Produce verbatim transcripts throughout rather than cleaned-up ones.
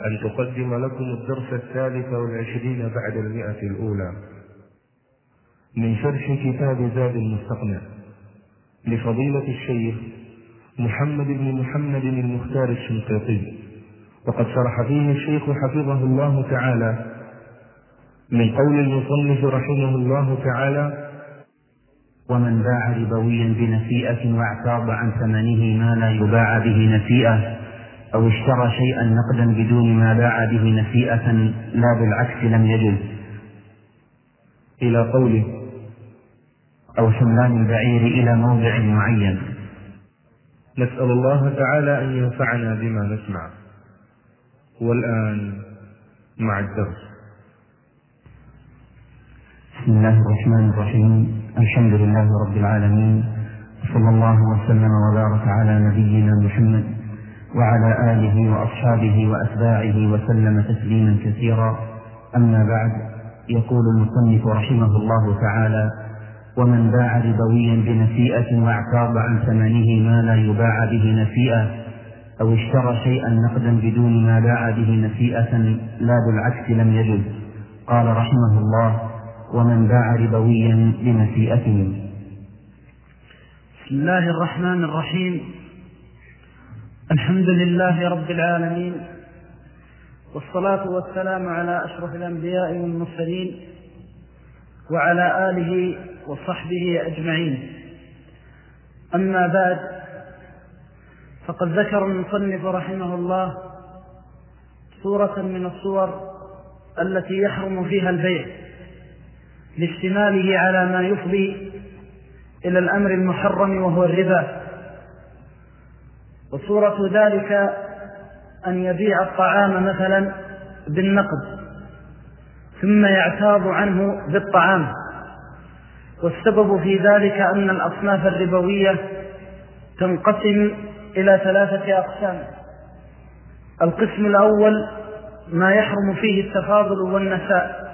أن تقدم لكم الدرس الثالث والعشرين بعد المئة الأولى من شرح كتاب زاد المستقنع لفضيلة الشيخ محمد بن محمد المختار الشنقيطي، وقد شرح فيه الشيخ حفظه الله تعالى من قول المصنف رحمه الله تعالى: ومن باع ربويا بنسيئة واعتاض عن ثمنه ما لا يباع به نسيئة، أو اشترى شيئا نقدا بدون ما باع به نسيئة لا بالعكس لم يجز، إلى قوله: أو حملان البعير إلى موضع معين. نسأل الله تعالى أن ينفعنا بما نسمع. والآن مع الدرس. بسم الله الرحمن الرحيم. الحمد لله رب العالمين، صلى الله وسلم وبارك على نبينا محمد وعلى آله وأصحابه وأتباعه وسلم تسليما كثيرا. أما بعد، يقول المصنف رحمه الله تعالى: ومن باع ربويا بنسيئة واعتاض عن ثمنه ما لا يباع به نسيئة، أو اشترى شيئا نقدا بدون ما باع به نسيئة لا بالعكس لم يجز. قال رحمه الله: ومن باع ربويا بنسيئته. بسم الله الرحمن الرحيم. الحمد لله رب العالمين، والصلاة والسلام على أشرف الأنبياء والمرسلين وعلى آله وصحبه أجمعين. أما بعد، فقد ذكر المصنف رحمه الله صورة من الصور التي يحرم فيها البيع لاشتماله على ما يفضي إلى الأمر المحرم وهو الربا. وصورة ذلك أن يبيع الطعام مثلا بالنقد ثم يعتاض عنه بالطعام، والسبب في ذلك أن الأصناف الربوية تنقسم إلى ثلاثة أقسام. القسم الأول ما يحرم فيه التفاضل والنساء،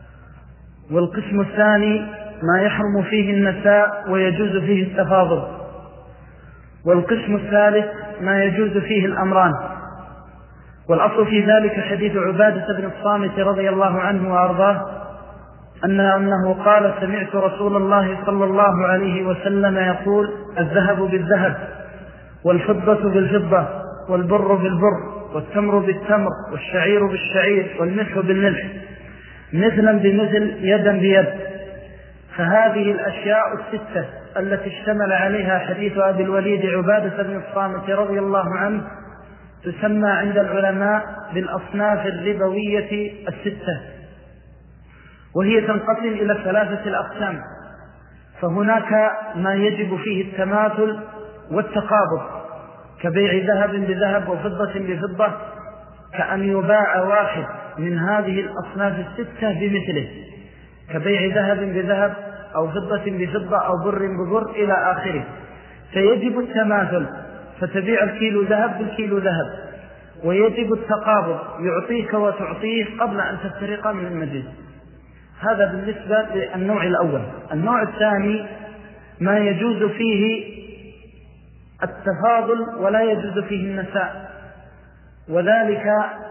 والقسم الثاني ما يحرم فيه النساء ويجوز فيه التفاضل، والقسم الثالث ما يجوز فيه الأمران. والأصل في ذلك حديث عبادة بن الصامت رضي الله عنه وأرضاه أن أنه قال: سمعت رسول الله صلى الله عليه وسلم يقول: الذهب بالذهب، والفضة بالفضة، والبر بالبر، والتمر بالتمر، والشعير بالشعير، والملح بالملح، مثلا بمثل، يدا بيد. فهذه الأشياء الستة التي اشتمل عليها حديث أبي الوليد عبادة بن الصامت رضي الله عنه تسمى عند العلماء بالأصناف الربوية الستة، وهي تنقسم إلى ثلاثة الأقسام. فهناك ما يجب فيه التماثل والتقابض كبيع ذهب بذهب وفضة بفضة، كأن يباع واحد من هذه الأصناف الستة بمثله، كبيع ذهب بذهب أو فضة بفضة أو بر ببر إلى آخره. فيجب التماثل، فتبيع الكيلو ذهب بالكيلو ذهب، ويجب التقابض، يعطيك وتعطيه قبل أن تفترق من المجلس. هذا بالنسبة للنوع الأول. النوع الثاني ما يجوز فيه التفاضل ولا يجوز فيه النساء، وذلك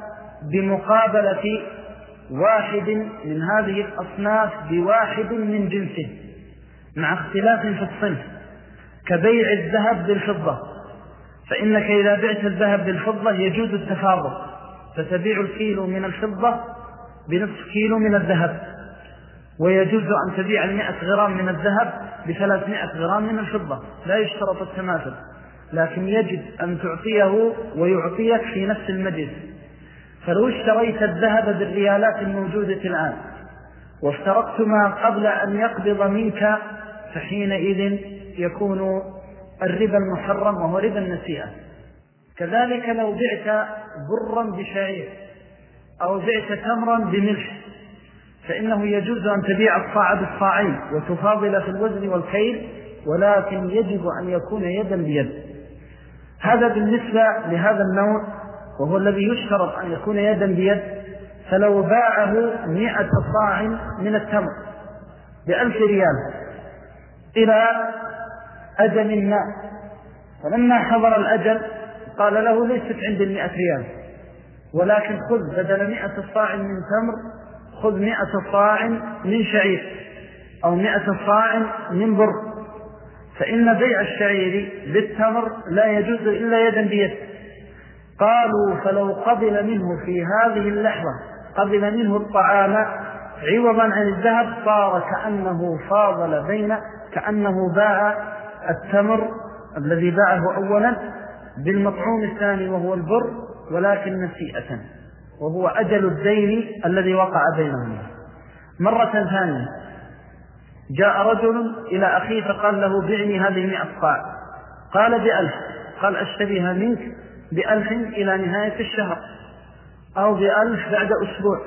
بمقابلة واحد من هذه الأصناف بواحد من جنسه مع اختلاف في الصنف، كبيع الذهب بالفضة. فإنك إذا بعت الذهب بالفضة يجوز التفاضل، فتبيع الكيلو من الفضة بنصف كيلو من الذهب، ويجوز أن تبيع المئة غرام من الذهب بثلاثمائة غرام من الفضة، لا يشترط التماثل، لكن يجب أن تعطيه ويعطيك في نفس المجلس. فلو اشتريت الذهب بالريالات الموجودة الآن وافترقتما قبل أن يقبض منك، فحينئذ يكون الربا المحرم وهو ربا النسيئة. كذلك لو بعت برا بشعير أو بعت تمرا بملح، فإنه يجوز أن تبيع الصاع بالصاعين وتفاضل في الوزن والكيل، ولكن يجب أن يكون يدا بيد. هذا بالنسبة لهذا النوع، وهو الذي يشترط أن يكون يدا بيد. فلو باعه مئة صاع من التمر بألف ريال إلى أجل ما، فلما حضر الأجل قال له: ليست عندي المئة ريال، ولكن خذ بدل مئة صاع من تمر خذ مئة صاع من شعير أو مئة صاع من بر، فإن بيع الشعير بالتمر لا يجوز إلا يدا بيد. قالوا فلو قبل منه في هذه اللحظة قبل منه الطعام عوضا عن الذهب صار كأنه فاضل بين كأنه باع التمر الذي باعه أولا بالمطعوم الثاني وهو البر، ولكن نسيئة، وهو أجل الدين الذي وقع بينهما. مرة ثانية جاء رجل إلى أخيه فقال له بعني هذه مئة صاع، قال بألف، قال أشتريها منك بألف إلى نهاية الشهر أو بألف بعد أسبوع،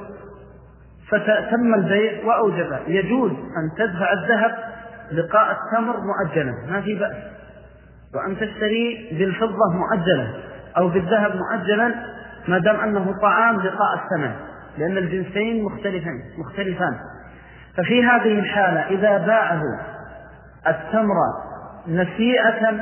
فتم البيع وأوجب. يجوز أن تدفع الذهب لقاء التمر مؤجلا ما في بأس، وأن تشتري بالفضة مؤجلا أو بالذهب مؤجلا ما دام أنه طعام لقاء الثمن، لأن الجنسين مختلفان مختلفان. ففي هذه الحالة إذا باعه التمر نسيئة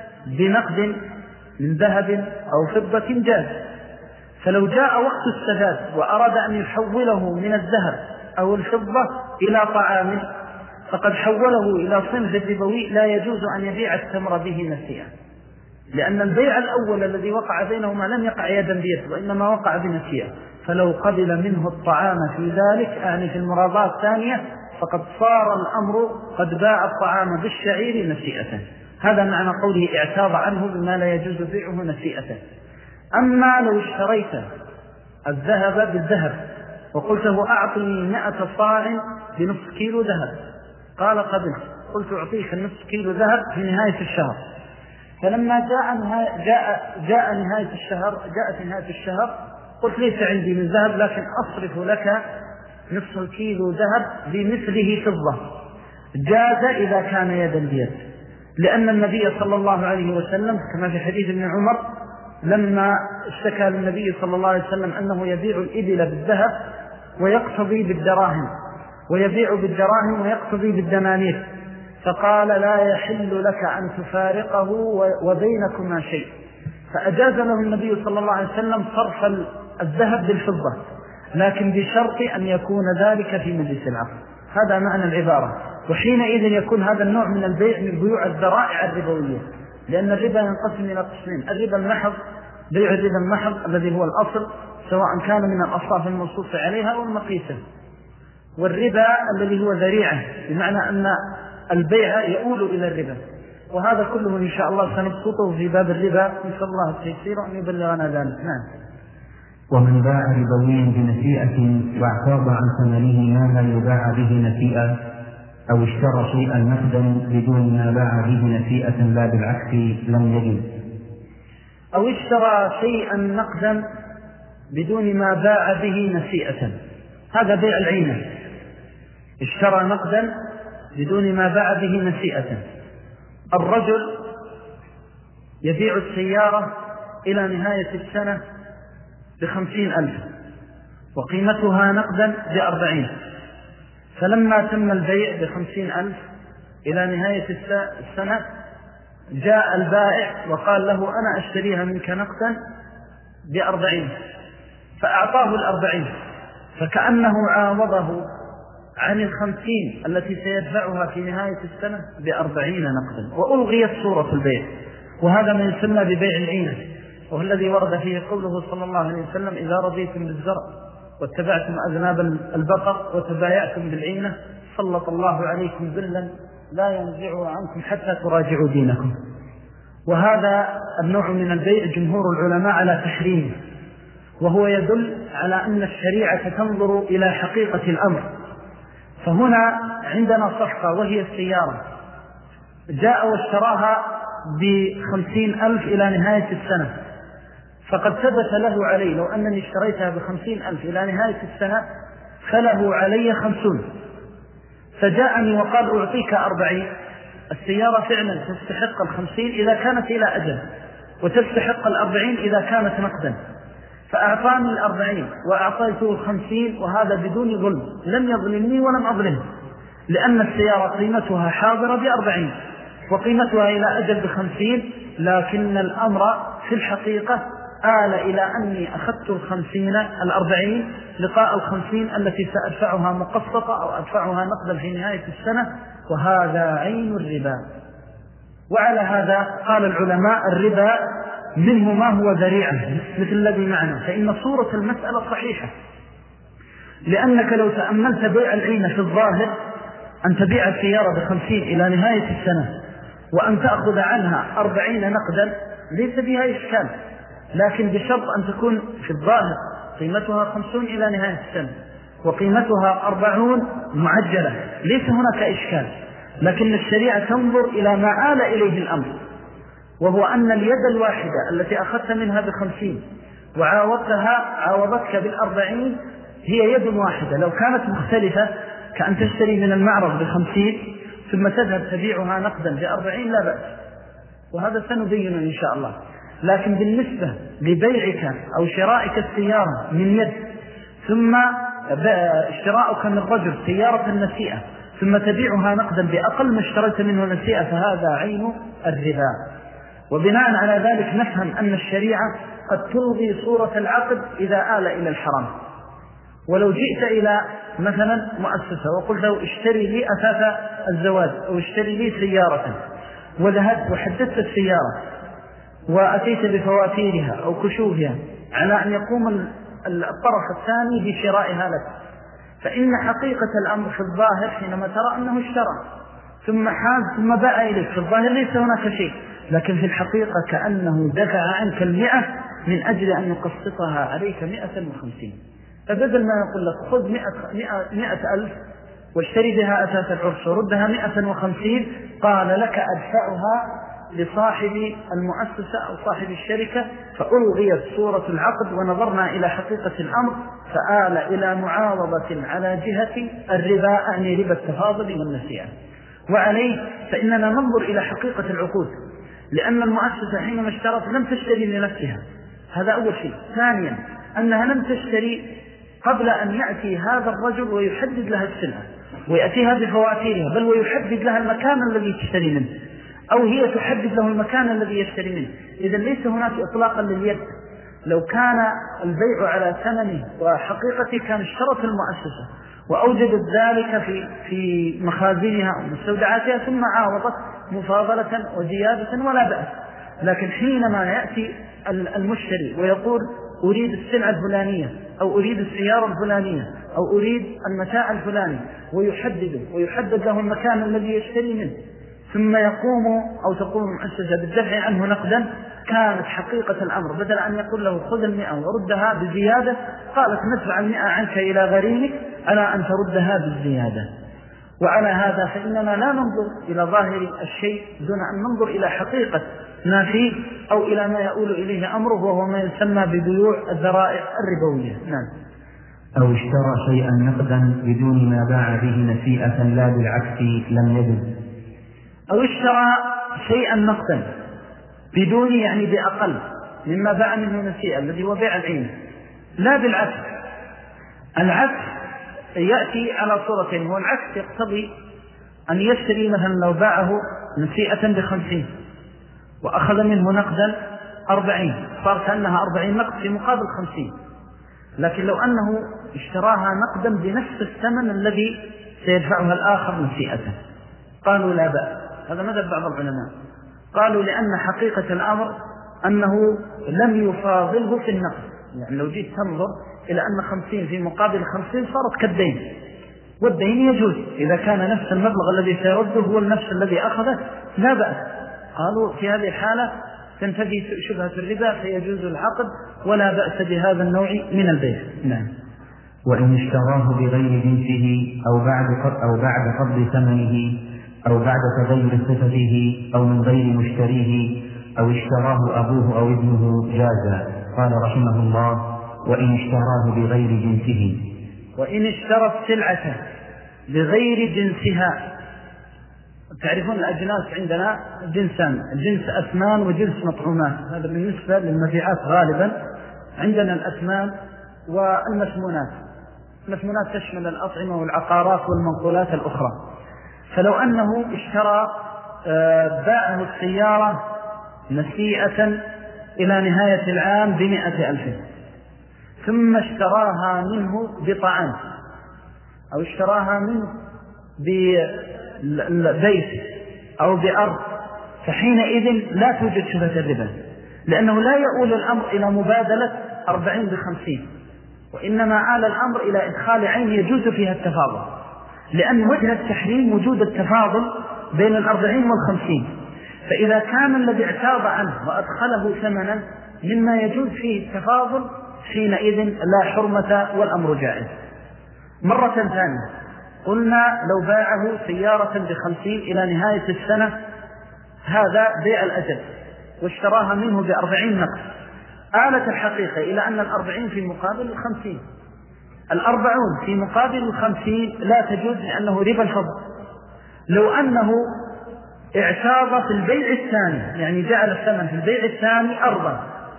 بنقد من ذهب أو فضة جاز. فلو جاء وقت السداد وأراد أن يحوله من الذهب أو الفضة إلى طعام فقد حوله إلى صنف الربوي، لا يجوز أن يبيع التمر به نسيئا، لأن البيع الأول الذي وقع بينهما لم يقع يدا بيد وإنما وقع بنسيئة. فلو قبل منه الطعام في ذلك يعني في المراضاة الثانية فقد صار الأمر قد باع الطعام بالشعير نسيئة. هذا معنى قوله اعتاض عنه بما لا يجوز بيعه نسيئة. أما لو اشتريت الذهب بالذهب وقلته أعطني مئة صاع بنصف كيلو ذهب، قال قبلت، قلت أعطيك النصف كيلو ذهب في نهاية الشهر، فلما جاء نهاية جاء جاء نهاية الشهر جاءت نهاية الشهر قلت ليس عندي من ذهب لكن أصرف لك نصف كيلو ذهب بمثله فضة، جاز إذا كان يدا بيد، لأن النبي صلى الله عليه وسلم كما في حديث ابن عمر لما اشتكى للنبي صلى الله عليه وسلم أنه يبيع الإبل بالذهب ويقتضي بالدراهم ويبيع بالدراهم ويقتضي بالدنانير، فقال لا يحل لك أن تفارقه وبينكما شيء، فأجاز له النبي صلى الله عليه وسلم صرف الذهب بالفضة، لكن بشرط أن يكون ذلك في مجلس العقد. هذا معنى العبارة. وحينئذ يكون هذا النوع من البيع من بيوع الذرائع الربوية، لأن الربا ينقسم إلى قسمين: الربا المحض، بيع الربا المحض الذي هو الأصل سواء كان من الأصناف المنصوص عليها أو المقيسة، والربا الذي هو ذريعة بمعنى أن البيع يؤول إلى الربا. وهذا كله إن شاء الله سنبسطه في باب الربا، إن شاء الله التيسير أن يبلغنا ذلك. نعم. ومن باع ربويا بنسيئة واعتاض عن ثمنه ما لا يباع به نسيئة، أو اشترى شيئا نقدا بدون ما باع به نسيئة لا بالعكس لم يجد. أو اشترى شيئا نقدا بدون ما باع به نسيئة، هذا بيع العينة. اشترى نقدا بدون ما باع به نسيئة. الرجل يبيع السيارة إلى نهاية السنة بخمسين ألف وقيمتها نقدا بأربعين، فلما تم البيع بخمسين ألف إلى نهاية السنة جاء البائع وقال له أنا أشتريها منك نقدا بأربعين، فأعطاه الأربعين، فكأنه عاوضه عن الخمسين التي سيدفعها في نهاية السنة بأربعين نقدا، وألغيت صورة البيع. وهذا ما يسمى ببيع العينة، وهو الذي ورد فيه قوله صلى الله عليه وسلم: إذا رضيتم بالزرع واتبعتم أذناب البقر وتبايعتم بالعينة سلط الله عليكم ذلا لا ينزعه عنكم حتى تراجعوا دينكم. وهذا النوع من البيع جمهور العلماء على تحريمه، وهو يدل على أن الشريعة تنظر إلى حقيقة الأمر. فهنا عندنا صفقة وهي السيارة، جاء واشتراها بخمسين ألف إلى نهاية السنة، فقد ثبت له علي لو أنني اشتريتها بخمسين ألف إلى نهاية السنة فله علي خمسون، فجاءني وقال أعطيك أربعين. السيارة فعلا تستحق الخمسين إذا كانت إلى أجل، وتستحق الأربعين إذا كانت نقدا، فأعطاني الأربعين وأعطيته الخمسين، وهذا بدون ظلم، لم يظلمني ولم أظلمه، لأن السيارة قيمتها حاضرة بأربعين وقيمتها إلى أجل بخمسين، لكن الأمر في الحقيقة آل إلى أني أخذت الخمسين الأربعين لقاء الخمسين التي سأدفعها مقسطة أو أدفعها نقدا في نهاية السنة، وهذا عين الربا. وعلى هذا قال العلماء الربا منه ما هو ذريعة مثل الذي معنا، فإن صورة المسألة صحيحة، لأنك لو تأملت بيع العين في الظاهر أن تبيع السيارة بخمسين إلى نهاية السنة وأن تأخذ عنها أربعين نقدا ليس بها إشكال، لكن بشرط أن تكون في الظاهر قيمتها خمسون إلى نهاية السنة وقيمتها أربعون معجلة، ليس هناك إشكال. لكن الشريعة تنظر إلى ما آل إليه الأمر، وهو أن اليد الواحدة التي أخذت منها بخمسين وعاوضتها عاوضتك بالأربعين هي يد واحدة. لو كانت مختلفة كأن تشتري من المعرض بخمسين ثم تذهب تبيعها نقدا بأربعين لا بأس، وهذا سنبينه إن شاء الله. لكن بالنسبة لبيعك أو شرائك السيارة من يد ثم اشتراؤك من رجل سيارة النسيئة ثم تبيعها نقدا بأقل ما اشتريت منه نسيئة فهذا عين الربا. وبناء على ذلك نفهم أن الشريعة قد تلغي صورة العقد إذا آل إلى الحرام. ولو جئت إلى مثلا مؤسسة وقلت له اشتري لي أثاث الزواج أو اشتري لي سيارة، وذهبت وحددت السيارة وأتيت بفواتيرها أو كشوفها على أن يقوم الطرف الثاني بشرائها لك، فإن حقيقة الأمر في الظاهر حينما ترى أنه اشترى ثم حاز ثم باع إليك في الظاهر ليس هناك شيء، لكن في الحقيقة كأنه دفع عنك المئة من أجل أن يقسطها عليك مئة وخمسين. فبدل ما يقول لك خذ مئة, مئة, مئة ألف واشتري بها أساس العرس وردها مئة وخمسين، قال لك أدفعها لصاحب المؤسسة أو صاحب الشركة، فألغيت صورة العقد ونظرنا إلى حقيقة الأمر فآل إلى معاوضة على جهة الربا، أعني ربا التفاضل والنسيئة. وعليه فإننا ننظر إلى حقيقة العقود، لأن المؤسسة حينما اشترت لم تشتري لنفسها، هذا أول شيء. ثانيا أنها لم تشتري قبل أن يأتي هذا الرجل ويحدد لها السلعة ويأتيها بفواتيرها، بل ويحدد لها المكان الذي تشتري منه، أو هي تحدد له المكان الذي يشتري منه. إذن ليس هناك إطلاقا لليد. لو كان البيع على ثمنه وحقيقته كان اشترت المؤسسة وأوجدت ذلك في في مخازنها أو مستودعاتها ثم عاوضت مفاضلة وزيادة ولا بأس. لكن حينما يأتي المشتري ويقول أريد السلعة الفلانية أو أريد السيارة الفلانية أو أريد المتاع الفلاني ويحدده ويحدد له المكان الذي يشتري منه، ثم يقوم أو تقوم المؤسسة بالدفع عنه نقدا، كانت حقيقة الأمر بدل أن يقول له خذ المئة وردها بزيادة قالت ندفع المئة عنك إلى غريمك على أن تردها بالزيادة. وعلى هذا فإننا لا ننظر إلى ظاهر الشيء دون أن ننظر إلى حقيقة ما فيه أو إلى ما يؤول إليه أمره، وهو ما يسمى ببيوع الذرائع الربوية. نعم. أو اشترى شيئا نقدا بدون ما باع به نسيئة لا بالعكس لم يجد. أو اشترى شيئا نقدا بدون يعني بأقل مما باع منه نسيئة الذي هو بيع العين، لا بالعكس. العكس يأتي على صورتين، هو العكس يقتضي أن يشتري مثلا لو باعه نسيئة بخمسين وأخذ منه نقدا أربعين صار كأنها أربعين نقد في مقابل خمسين. لكن لو أنه اشتراها نقدا بنفس الثمن الذي سيدفعها الآخر نسيئة قالوا لا بأس. هذا مذهب بعض العلماء، قالوا لأن حقيقة الأمر أنه لم يفاضله في النقد. يعني لو جيت تنظر إلى أن خمسين في مقابل خمسين صارت كالدين، والدين يجوز إذا كان نفس المبلغ الذي سيرده هو النفس الذي أخذه لا بأس. قالوا في هذه الحالة تنتفي شبهة الربا فيجوز العقد ولا بأس بهذا النوع من البيع. نعم. وإن اشتراه بغير جنسه أو بعد أو بعد قبض ثمنه أو بعد تغير صفته أو من غير مشتريه أو اشتراه أبوه أو ابنه جاز. قال رحمه الله: وإن اشتراه بغير جنسه. وإن اشترى السلعة بغير جنسها. تعرفون الأجناس عندنا جنسان، جنس أثمان وجنس مطعومات، هذا بالنسبة للمبيعات غالبا. عندنا الأثمان والمثمونات. المثمونات تشمل الأطعمة والعقارات والمنقولات الأخرى. فلو أنه اشترى باعه السيارة نسيئة إلى نهاية العام بمئة ألف، ثم اشتراها منه بطعام أو اشتراها منه ببيت أو بأرض، فحينئذ لا توجد شبهة الربا، لأنه لا يؤول الأمر إلى مبادلة أربعين بخمسين، وإنما آل الأمر إلى إدخال عين يجوز فيها التفاضل، لأن وجه التحريم وجود التفاضل بين الأربعين والخمسين. فإذا كان الذي اعتاض عنه وأدخله ثمنا مما يجوز فيه التفاضل، حينئذ لا حرمة والأمر جائز. مرة ثانية قلنا لو باعه سيارة بخمسين إلى نهاية السنة، هذا بيع الأجل، واشتراها منه بأربعين نقد، آلت الحقيقة إلى أن الأربعين في مقابل الخمسين، الأربعون في مقابل الخمسين لا تجوز لأنه ربا الفضل. لو أنه اعتاض في البيع الثاني، يعني جعل الثمن في البيع الثاني أرضا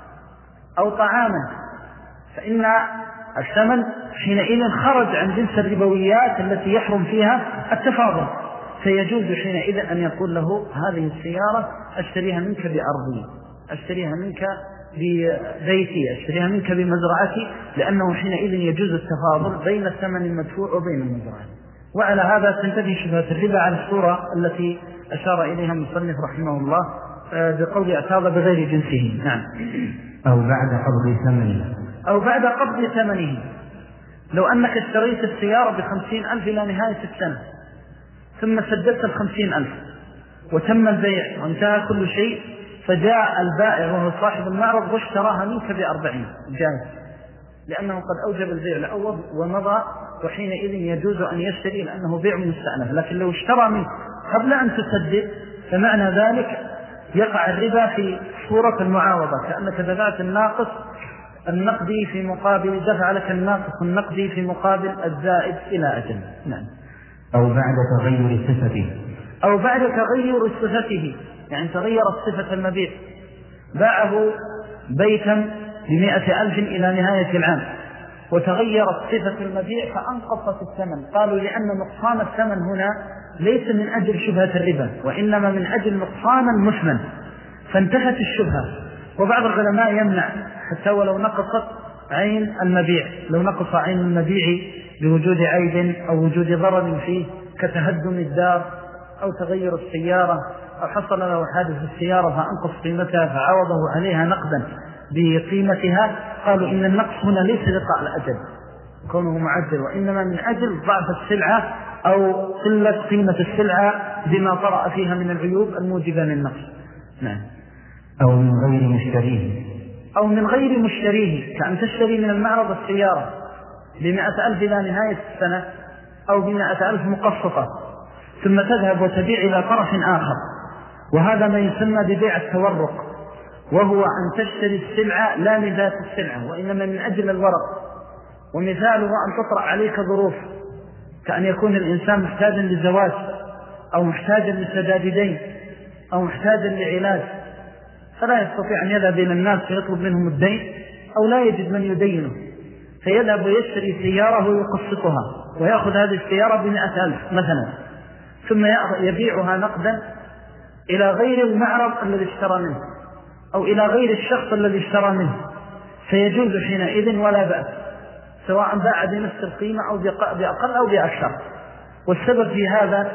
أو طعاما، فإن الثمن حينئذ خرج عن جنس الربويات التي يحرم فيها التفاضل، فيجوز حينئذ أن يقول له هذه السيارة أشتريها منك بأرضي، أشتريها منك ببيتي، أشتريها منك بمزرعتي، لأنه حينئذ يجوز التفاضل بين الثمن المدفوع وبين المزرعة. وعلى هذا تنتهي شبهة الربا على الصورة التي أشار إليها المصنف رحمه الله بقول اعتاض بغير جنسه. نعم. أو بعد قبض ثمنه أو بعد قبض ثمنه. لو أنك اشتريت السيارة بخمسين ألف إلى نهاية السنة، ثم سددت الخمسين ألف وتم البيع وانتهى كل شيء، فجاء البائع وهو صاحب المعرض واشتراها منك بأربعين، جائز، لأنه قد أوجب البيع الأول ومضى، وحينئذ يجوز أن يشتري لأنه بيع مستأنف. لكن لو اشترى منه قبل أن تسدد، فمعنى ذلك يقع الربا في صورة المعاوضة، كأنك دفعت الناقص النقدي في مقابل دفع لك الناقص النقدي في مقابل الزائد إلى أجل. نعم. أو بعد تغير صفته أو بعد تغير صفته، يعني تغيرت صفة المبيع، باعه بيتا بمئة ألف إلى نهاية العام وتغيرت صفة المبيع فأنقصت الثمن. قالوا لأن نقصان الثمن هنا ليس من أجل شبهة الربا، وإنما من أجل نقصان المثمن، فانتهت الشبهة. وبعض العلماء يمنع حتى ولو نقصت عين المبيع، لو نقص عين المبيع بوجود عيب أو وجود ضرر فيه كتهدم الدار أو تغير السيارة أو حصل له حادث السيارة فأنقص قيمتها فعوضه عليها نقدا بقيمتها، قالوا إن النقص هنا ليس لقاء الأجل كونه معدل، وإنما من أجل ضعف السلعة أو قلة قيمة السلعة بما طرأ فيها من العيوب الموجبة للنقص. نعم. أو من غير مشتريه أو من غير مشتريه، كأن تشتري من المعرض السيارة بمئة ألف إلى نهاية السنة أو بمئة ألف مقسطة، ثم تذهب وتبيع إلى طرف آخر، وهذا ما يسمى ببيع التورق، وهو أن تشتري السلعة لا لذات السلعة وإنما من أجل الورق. ومثاله أن تطرأ عليك ظروف، كأن يكون الإنسان محتاجا لزواج أو محتاجا لسداد دين أو محتاجا لعلاج، فلا يستطيع أن يذهب إلى الناس فيطلب منهم الدين أو لا يجد من يدينه، فيذهب ويشتري سيارة ويقسطها ويأخذ هذه السيارة بمئة ألف مثلا، ثم يبيعها نقدا إلى غير المعرض الذي اشترى منه أو إلى غير الشخص الذي اشترى منه، فيجوز حينئذ ولا بأس، سواء باع بنفس القيمة أو بأقل أو بأكثر. والسبب في هذا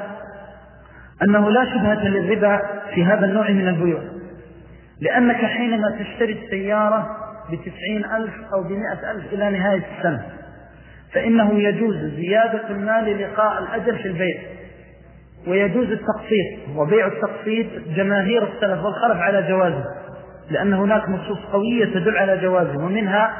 أنه لا شبهة للربا في هذا النوع من البيوع، لأنك حينما تشتري السيارة بتسعين ألف أو بمئة ألف إلى نهاية السنة، فإنه يجوز زيادة المال لقاء الأجل في البيع، ويجوز التقسيط، وبيع التقسيط جماهير السلف والخلف على جوازه، لأن هناك نصوص قوية تدل على جوازه، ومنها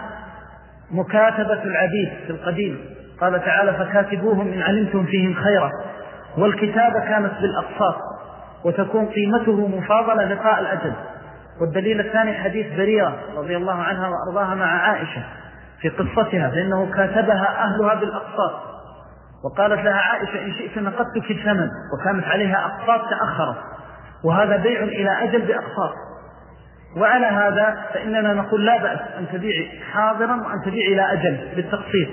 مكاتبة العبيد في القديم، قال تعالى فكاتبوهم إن علمتم فيهم خيرا، والكتابة كانت بالأقساط وتكون قيمته مفاضلة لقاء الأجل. والدليل الثاني حديث بريرة رضي الله عنها وأرضاها مع عائشة في قصتها، فإنه كاتبها أهلها بالأقساط، وقالت لها عائشة إن شئت نقدتك الثمن، وكانت عليها أقساط تأخرت، وهذا بيع إلى أجل بأقساط. وعلى هذا فإننا نقول لا بأس أن تبيع حاضرا وأن تبيع إلى أجل بالتقسيط،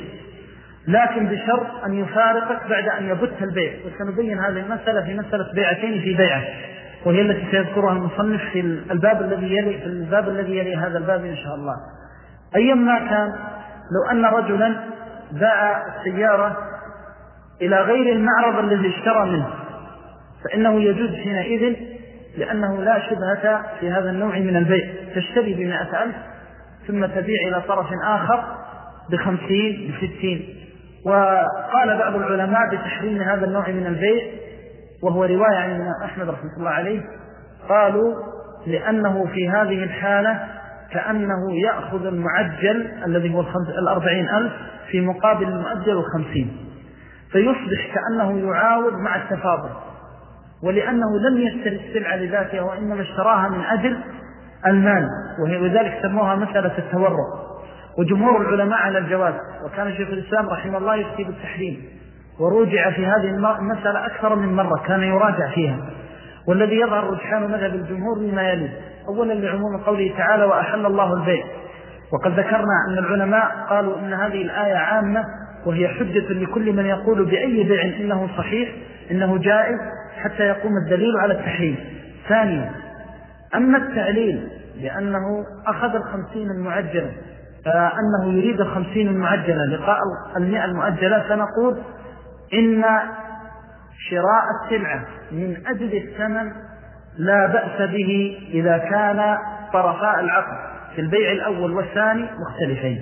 لكن بشرط أن يفارقك بعد أن يبت البيع، وسنبين هذه المسألة في مسألة بيعتين في بيعة. وهي التي سيذكرها المصنف في الباب الذي يلي في الباب الذي يلي هذا الباب إن شاء الله. أيما كان، لو أن رجلا باع السيارة إلى غير المعرض الذي اشترى منه فإنه يجوز حينئذ، لأنه لا شبهة في هذا النوع من البيع. تشتري بمئة ألف ثم تبيع إلى طرف آخر بخمسين بستين. وقال بعض العلماء بتحريم هذا النوع من البيع، وهو رواية عن أحمد رحمه الله عليه، قالوا لأنه في هذه الحالة كأنه يأخذ المعجل الذي هو الأربعين ألف في مقابل المؤجل الخمسين، فيصبح كأنه يعاود مع التفاضل، ولأنه لم يشتري السلعة لذاتها وإنما اشتراها من أجل المال، وذلك سموها مسألة التورع. وجمهور العلماء على الجواز، وكان شيخ الإسلام رحمه الله يفتي بالتحريم، وروجع في هذه المسألة أكثر من مرة، كان يراجع فيها. والذي يظهر رجحان مذهب الجمهور مما يلي: أولا لعموم قوله تعالى وأحل الله البيع، وقد ذكرنا أن العلماء قالوا إن هذه الآية عامة، وهي حجة لكل من يقول بأي بيع إنه صحيح إنه جائز حتى يقوم الدليل على التحريم. ثانيا، أما التعليل بأنه أخذ الخمسين المعجلة، أنه يريد الخمسين المعجلة لقاء المئة المؤجلة، فنقول إن شراء السلعة من أجل الثمن لا بأس به إذا كان طرفاء العقد في البيع الأول والثاني مختلفين.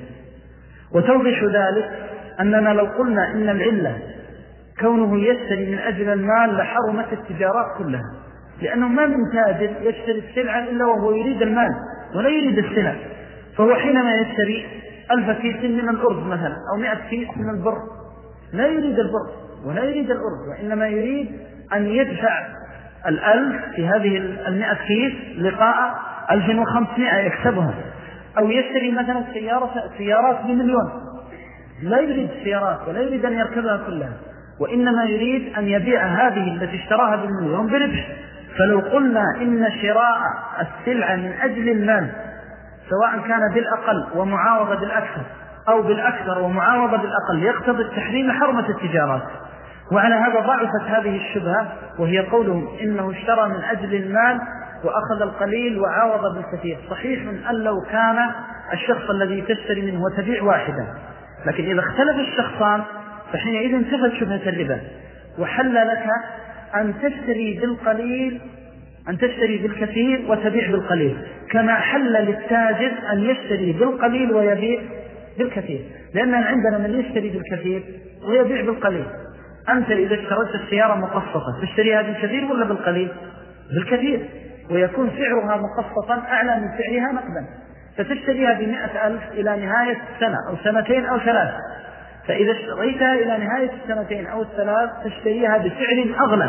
وتوضح ذلك أننا لو قلنا إن العلة كونه يشتري من أجل المال لحرمت التجارات كلها، لأنه ما من تاجر يشتري السلعة إلا وهو يريد المال ولا يريد السلع. فهو حينما يشتري ألف كيس من الأرز مثلا أو مئة كيس من البر لا يريد البر ولا يريد الأرز، وإنما يريد أن يدفع الألف في هذه المئة كيس لقاء ألف وخمسمائة يكسبها. أو يشتري مثلا سيارة سيارات بمليون، لا يريد السيارات ولا يريد أن يركبها كلها، وإنما يريد أن يبيع هذه التي اشتراها بالمليون بربح. فلو قلنا إن شراء السلعة من أجل المال سواء كان بالأقل ومعاوضة بالأكثر أو بالأكثر ومعاوضة بالأقل يقتضي التحريم حرمة التجارات. وعلى هذا ضعفت هذه الشبهة، وهي قولهم إنه اشترى من أجل المال وأخذ القليل وعاوض بالكثير. صحيح أن لو كان الشخص الذي تشتري منه وتبيع واحدا، لكن إذا اختلف الشخصان فحينئذ انتفت شبهة الربا، وحل لك أن تشتري بالقليل أن تشتري بالكثير وتبيع بالقليل، كما حل للتاجر أن يشتري بالقليل ويبيع بالكثير. لأن عندنا من يشتري بالكثير ويبيع بالقليل. أنت إذا اشتريت السيارة مقسطة تشتريها بالكثير ولا بالقليل؟ بالكثير، ويكون سعرها مقسطا أعلى من سعرها نقدا، فتشتريها بمئة ألف إلى نهاية السنة أو سنتين أو ثلاث. فإذا اشتريتها إلى نهاية السنتين أو الثلاث تشتريها بسعر أغلى،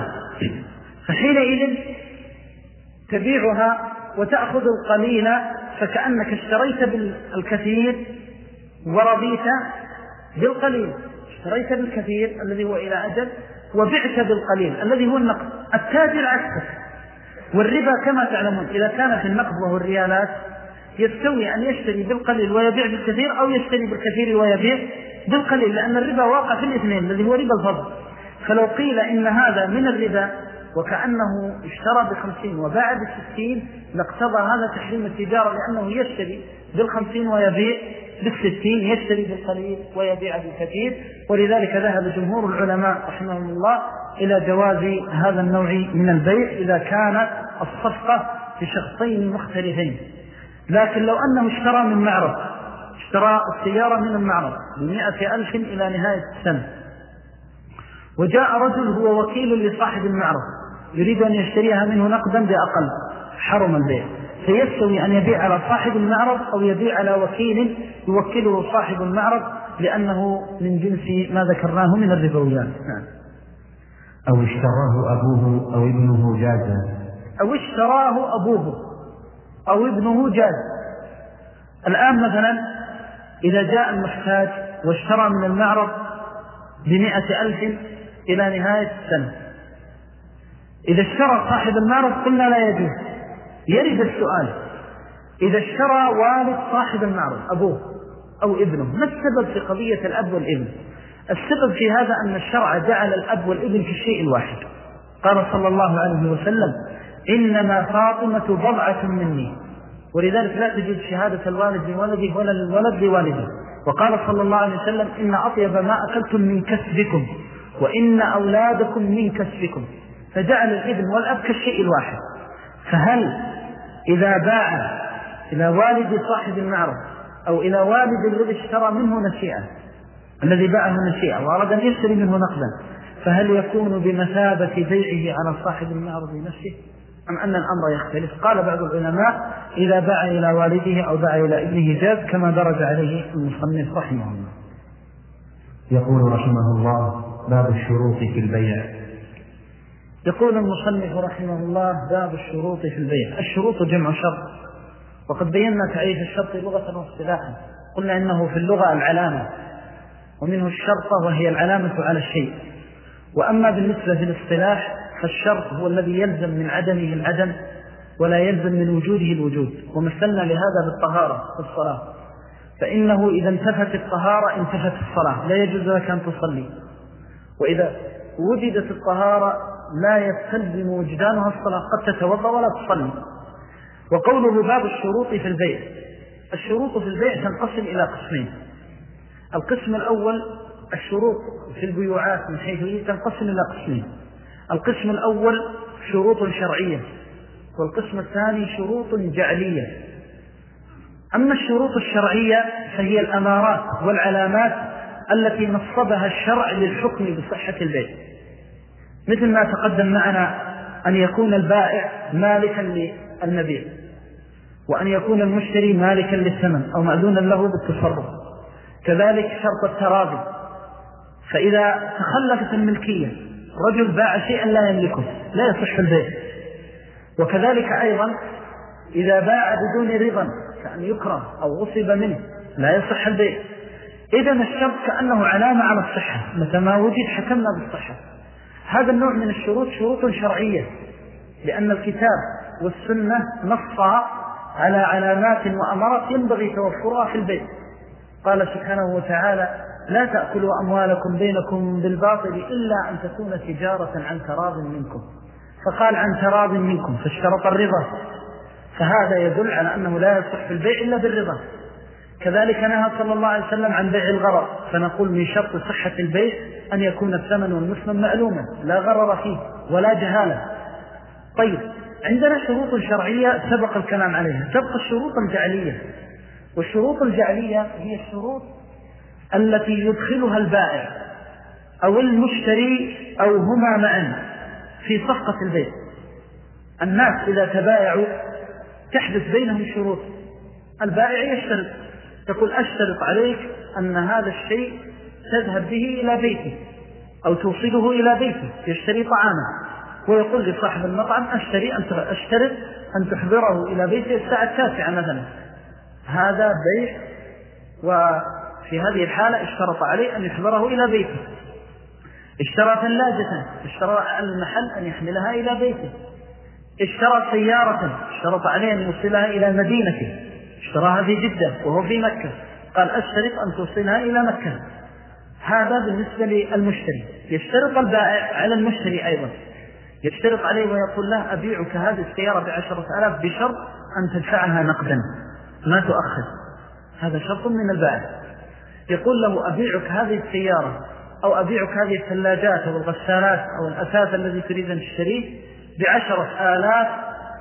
فحينئذ تبيعها وتأخذ القليل، فكأنك اشتريت بالكثير ورضيت بالقليل. اشتريت بالكثير الذي هو إلى أجل وبعت بالقليل الذي هو النقد. التاجر عكسه. والربا كما تعلمون إذا كان في النقد وهو الريالات يستوي أن يشتري بالقليل ويبيع بالكثير، أو يشتري بالكثير ويبيع بالقليل، لأن الربا واقع في الاثنين الذي هو ربا الفضل. فلو قيل إن هذا من الربا وكأنه اشترى بخمسين وباع بستين لاقتضى هذا تحريم التجارة، لأنه يشتري بالخمسين ويبيع بالستين، يشتري بالقليل ويبيع بالكثير. ولذلك ذهب جمهور العلماء رحمهم الله إلى جواز هذا النوع من البيع إذا كانت الصفقة بشخصين مختلفين. لكن لو أنه اشترى من معرض، اشترى السيارة من المعرض بمئة ألف إلى نهاية السنة، وجاء رجل هو وكيل لصاحب المعرض يريد أن يشتريها منه نقدا بأقل، حرم البيع. فيستوي أن يبيع على صاحب المعرض أو يبيع على وكيل يوكله صاحب المعرض، لأنه من جنس ما ذكرناه من الربويات. أو اشتراه أبوه أو ابنه جازا. أو اشتراه أبوه أو ابنه جاز. الآن مثلا إذا جاء المحتاج واشترى من المعرض بمئة ألف إلى نهاية السنة، إذا اشترى صاحب المعرض قلنا لا يجوز. يرد السؤال: إذا اشترى والد صاحب المعرض أبوه أو ابنه، ما السبب في قضية الأب والابن؟ السبب في هذا أن الشرع جعل الأب والابن في الشيء الواحد. قال صلى الله عليه وسلم: إنما فاطمة بضعة مني، ولذلك لا تجد شهادة الوالد لولده ولا الولد لوالده. وقال صلى الله عليه وسلم إن أطيب ما أكلتم من كسبكم وإن أولادكم من كسبكم، فجعل الابن والأب كالشيء الواحد. فهل إذا باع إلى والد صاحب المعرض أو إلى والد الذي اشترى منه نشيئا، الذي باعه نشيئا وأراد أن يشتري منه نقدا، فهل يكون بمثابة بيعه على صاحب المعرض نفسه أم أن الأمر يختلف؟ قال بعض العلماء إذا باع إلى والده أو باع إلى ابنه جاز، كما درج عليه المصنف رحمه الله. يقول رحمه الله باب الشروط في البيع. يقول المصنف رحمه الله باب الشروط في البيع. الشروط جمع شرط، وقد بينا تعريف الشرط لغة واصطلاحا. قلنا إنه في اللغة العلامة، ومنه الشرطة وهي العلامة على الشيء. وأما بالنسبة للاصطلاح فالشرط هو الذي يلزم من عدمه العدم ولا يلزم من وجوده الوجود. ومثلنا لهذا بالطهارة في الصلاة، فإنه إذا انتفت الطهارة انتفت الصلاة، لا يجوز لك أن تصلي. وإذا وجدت الطهارة لا يستلزم وجدانها الصلاة، قد تتوضأ ولا تصلي. وقوله باب الشروط في البيع، الشروط في البيع تنقسم إلى قسمين. القسم الأول الشروط في البيوعات من حيث هي تنقسم إلى قسمين. القسم الأول شروط شرعية، والقسم الثاني شروط جعلية. أما الشروط الشرعية فهي الأمارات والعلامات التي نصبها الشرع للحكم بصحة البيع، مثل ما تقدم معنا أن يكون البائع مالكا للمبيع، وأن يكون المشتري مالكا للثمن أو مأذونا له بالتصرف. كذلك شرط التراضي، فإذا تخلفت الملكية رجل باع شيئا لا يملكه لا يصح البيع. وكذلك أيضا إذا باع بدون رضا كأن يكره أو غصب منه لا يصح البيع. إذن الشرط كأنه علامة على الصحة، متى ما وجد حكمنا بالصحة. هذا النوع من الشروط شروط شرعية، لأن الكتاب والسنة نصا على علامات وأمارات ينبغي توفرها في البيع. قال سبحانه وتعالى لا تأكلوا أموالكم بينكم بالباطل إلا أن تكون تجارة عن تراض منكم، فقال عن تراض منكم فاشترط الرضا، فهذا يدل على أنه لا يصح في البيع إلا بالرضا. كذلك نهى صلى الله عليه وسلم عن بيع الغرر، فنقول من شرط صحة البيع أن يكون الثمن والمثمن معلوما لا غرر فيه ولا جهالة. طيب، عندنا شروط شرعية سبق الكلام عليها، تبقى الشروط الجعلية. والشروط الجعلية هي الشروط التي يدخلها البائع أو المشتري أو هما معا في صفقة البيع. الناس إذا تبايعوا تحدث بينهم شروط. البائع يشترط، يقول أشترط عليك أن هذا الشيء تذهب به إلى بيتي أو توصله إلى بيتي، يشتري طعاما، ويقول لصاحب المطعم أشتري أن أشترط أن تحضره إلى بيتي الساعة التاسعة مثلا. هذا بيع، وفي هذه الحالة اشترط عليه أن يحضره إلى بيته. اشترى ثلاجة، اشترى المحل أن يحملها إلى بيته. اشترى سيارة، اشترط عليه أن يوصلها إلى مدينته، اشتراها في جدة وهو في مكة، قال أشترط أن توصلها إلى مكة. هذا بالنسبة للمشتري. يشترط البائع على المشتري أيضا، يشترط عليه ويقول له أبيعك هذه السيارة بعشرة آلاف بشرط أن تدفعها نقدا ما تؤخر. هذا شرط من البائع. يقول له أبيعك هذه السيارة أو أبيعك هذه الثلاجات أو الغسالات أو الأثاث الذي تريد أن تشتريه بعشرة آلاف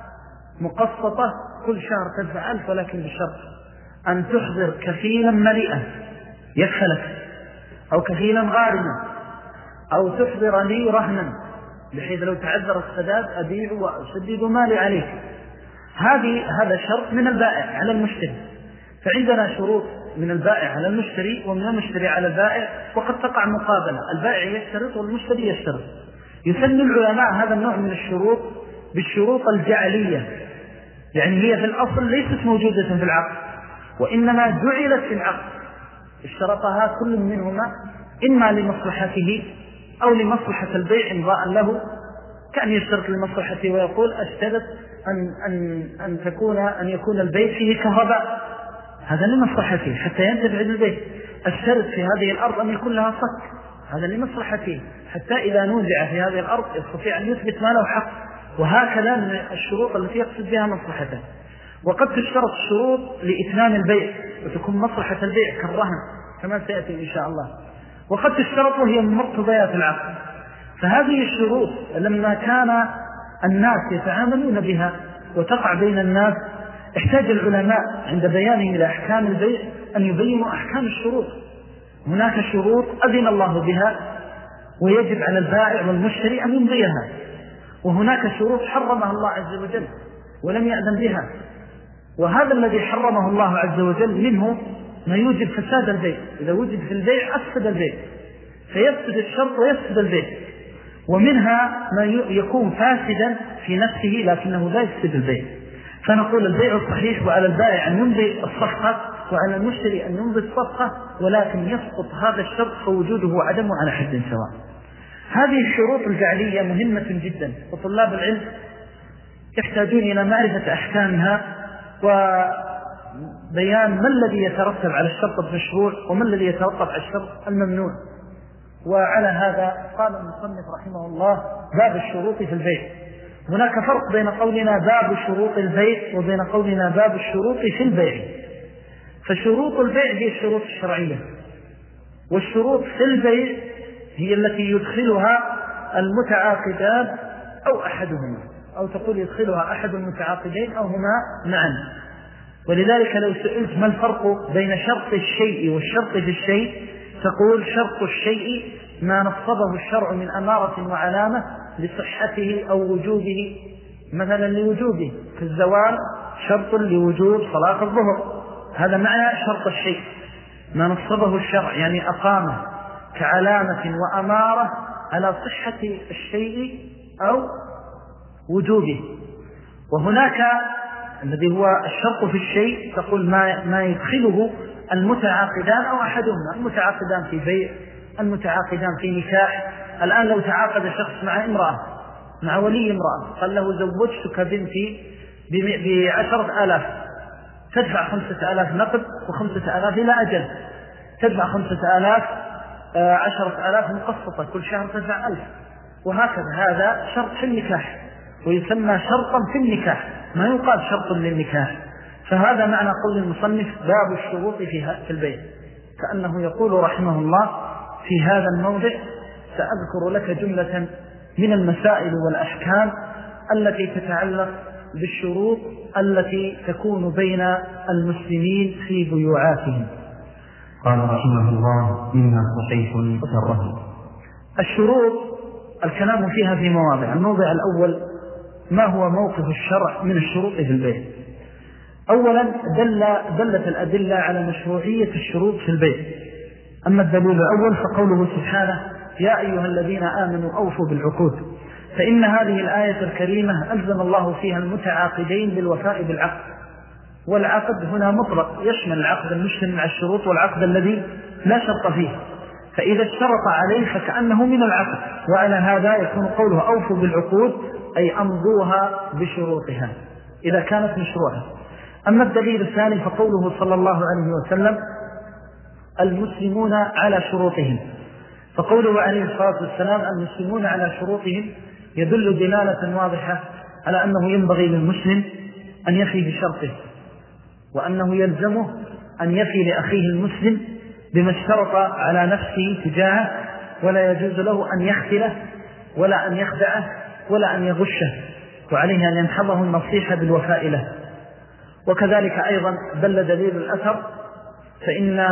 مقسطة كل شهر تدفع ألف، ولكن بشرط أن تحضر كفيلا مليئا يكفلك، أو كفيلا غارما، أو تحضر لي رهنا بحيث لو تعذر السداد أبيع وأسدد مالي عليك. هذه هذا شرط من البائع على المشتري. فعندنا شروط من البائع على المشتري ومن المشتري على البائع، وقد تقع مقابلة، البائع يشترط والمشتري يشترط. يسمي العلماء هذا النوع من الشروط بالشروط الجعلية، يعني هي في الأصل ليست موجودة في العقد وإنما جعلت في العقد، اشترطها كل منهما إما لمصلحته أو لمصلحة البيع إمضاء له، كان يشترط لمصلحته ويقول أشترط أن, أن, أن, تكون أن يكون البيت فيه كهرباء، هذا لمصلحته حتى ينتفع البيت. أشترط في هذه الأرض أن يكون لها صك، هذا لمصلحته حتى إذا نوزع في هذه الأرض يستطيع أن يثبت ما له حق وهكذا من الشروط التي يقصد بها مصلحته. وقد تشترط الشروط لإتمام البيع وتكون مصلحة البيع كالرهن كما سيأتي إن شاء الله، وقد تشترط وهي من مقتضيات العقد. فهذه الشروط لما كان الناس يتعاملون بها وتقع بين الناس احتاج العلماء عند بيانهم إلى أحكام البيع أن يبينوا أحكام الشروط. هناك شروط أذن الله بها ويجب على البائع والمشتري أن يمضيها، وهناك شروط حرمها الله عز وجل ولم يأذن بها، وهذا الذي حرمه الله عز وجل منه ما يوجب فساد البيع. إذا وجد في البيع أفسد البيع، فيفسد الشرط ويفسد البيع. ومنها ما يكون فاسدا في نفسه لكنه لا يفسد البيع. فنقول البيع الصحيح وعلى البائع أن يمضي الصفقة وعلى المشتري أن يمضي الصفقة، ولكن يسقط هذا الشرط فوجوده وعدمه على حد سواء. هذه الشروط الجعلية مهمة جدا، وطلاب العلم يحتاجون إلى معرفة أحكامها وبيان ما الذي يترتب على الشرط المشروع وما الذي يترتب على الشرط الممنوع. وعلى هذا قال المصنف رحمه الله باب الشروط في البيع. هناك فرق بين قولنا باب شروط البيع وبين قولنا باب الشروط في البيع. فشروط البيع هي الشروط الشرعية، والشروط في البيع هي التي يدخلها المتعاقدان أو أحدهما، أو تقول يدخلها أحد المتعاقدين أو هما معا. ولذلك لو سئلت ما الفرق بين شرط الشيء والشرط في الشيء تقول شرط الشيء ما نصبه الشرع من أمارة وعلامة لصحته أو وجوبه، مثلا لوجوبه في الزوال شرط لوجوب صلاة الظهر، هذا معنى شرط الشيء ما نصبه الشرع يعني أقامه كعلامة وأمارة على صحة الشيء أو وجوبه. وهناك الذي هو الشرط في الشيء تقول ما ما يدخله المتعاقدان أو أحدهما، المتعاقدان في بيع، المتعاقدان في نكاح. الآن لو تعاقد شخص مع امرأة مع ولي امرأة قال له زوجتك بنتي بعشرة آلاف، تدفع خمسة آلاف نقد وخمسة آلاف إلى أجل، تدفع خمسة آلاف عشرة آلاف مقسطة كل شهر تدفع ألف، وهكذا. هذا شرط في النكاح ويسمى شرطا في النكاح، ما يقال شرط للنكاح. فهذا معنى قول المصنف باب الشروط في البيع، كأنه يقول رحمه الله في هذا الموضع سأذكر لك جملة من المسائل والأحكام التي تتعلق بالشروط التي تكون بين المسلمين في بيوعاتهم. قال رحمه الله منها صحيح وتره. الشروط الكلام فيها في مواضع. الموضع الأول ما هو موقف الشرع من الشروط في البيع. أولا دل دلت الأدلة على مشروعية الشروط في البيع. أما الدليل الأول فقوله سبحانه يا أيها الذين آمنوا أوفوا بالعقود، فإن هذه الآية الكريمة ألزم الله فيها المتعاقدين بالوفاء بالعقد. والعقد هنا مطلق يشمل العقد المشتمل على الشروط والعقد الذي لا شرط فيه، فإذا اشترط عليه فكأنه من العقد. وعلى هذا يكون قوله أوفوا بالعقود أي أمضوها بشروطها إذا كانت مشروعة. أما الدليل الثاني فقوله صلى الله عليه وسلم المسلمون على شروطهم، فقوله عليه الصلاة والسلام المسلمون على شروطهم يدل دلالة واضحة على أنه ينبغي للمسلم أن يفي بشرطه، وأنه يلزمه أن يفي لأخيه المسلم بما اشترط على نفسه تجاهه، ولا يجوز له أن يختله ولا أن يخدعه ولا أن يغشه، وعليه أن ينحضه النصيحة بالوفاء له. وكذلك أيضا دل دليل الأثر، فإن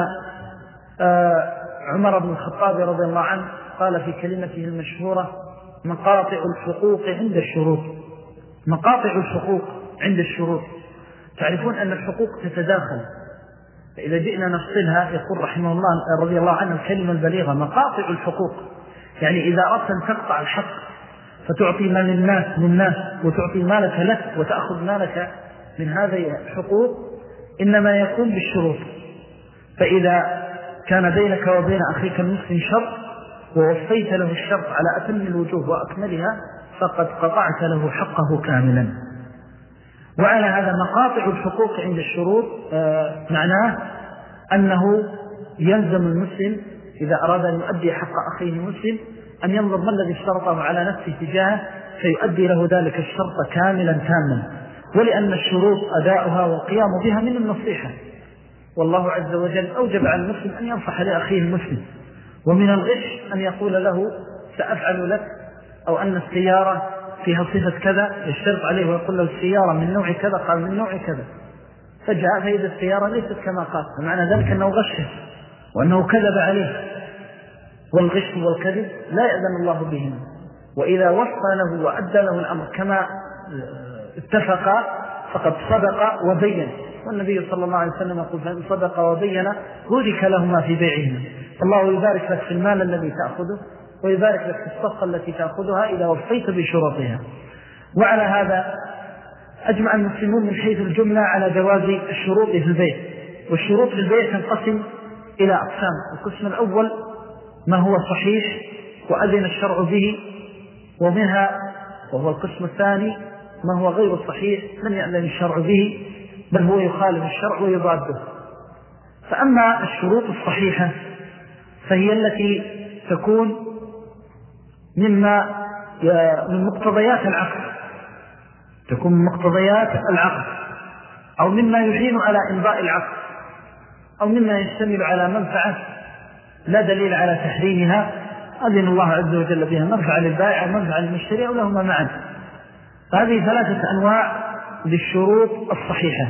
عمر بن الخطاب رضي الله عنه قال في كلمته المشهورة مقاطع الحقوق عند الشروط. مقاطع الحقوق عند الشروط، تعرفون أن الحقوق تتداخل، فإذا جئنا نفصلها يقول رحمه الله رضي الله عنه الكلمة البليغة مقاطع الحقوق، يعني إذا أردت أن تقطع الحق فتعطي مال للناس للناس وتعطي مالك لك وتأخذ مالك من هذه الحقوق إنما يكون بالشروط. فإذا كان بينك وبين أخيك المسلم شرط ووفيت له الشرط على أتم الوجوه وأكملها فقد قطعت له حقه كاملا. وعلى هذا مقاطع الحقوق عند الشروط آه معناه أنه يلزم المسلم إذا أراد أن يؤدي حق أخيه المسلم أن ينظر ما الذي اشترطه على نفسه تجاهه فيؤدي له ذلك الشرط كاملا تاما، ولأن الشروط أداؤها والقيام بها من النصيحة، والله عز وجل أوجب على المسلم أن ينصح لأخيه المسلم. ومن الغش أن يقول له سأفعل لك، أو أن السيارة فيها صفة كذا، يشترط عليه ويقول له السيارة من نوع كذا، قال من نوع كذا، فجاء فإذا السيارة ليست كما قال، فمعنى ذلك أنه غشه وأنه كذب عليه، والغش والكذب لا يأذن الله بهما. وإذا وفى له وأدى له الأمر كما اتفق فقد صدق وبين، والنبي صلى الله عليه وسلم يقول فإن صدق وبين بورك لهما في بيعهما. الله يبارك لك في المال الذي تأخذه، ويبارك لك في الصفقة التي تأخذها إذا وفيت بشروطها. وعلى هذا أجمع المسلمون من حيث الجملة على جواز الشروط في البيع. والشروط في البيع تنقسم إلى أقسام: القسم الأول ما هو صحيح وأذن الشرع به، ومنها وهو القسم الثاني ما هو غير صحيح لم يأذن الشرع به بل هو يخالف الشرع ويضاده. فأما الشروط الصحيحة فهي التي تكون مما من مقتضيات العقد، تكون من مقتضيات العقد، أو مما يعين على إمضاء العقد، أو مما يشتمل على منفعة لا دليل على تحريمها أذن الله عز وجل بها، منفعة للبائع أو منفعة للمشتري أو لهما معا. فهذه ثلاثة أنواع للشروط الصحيحة.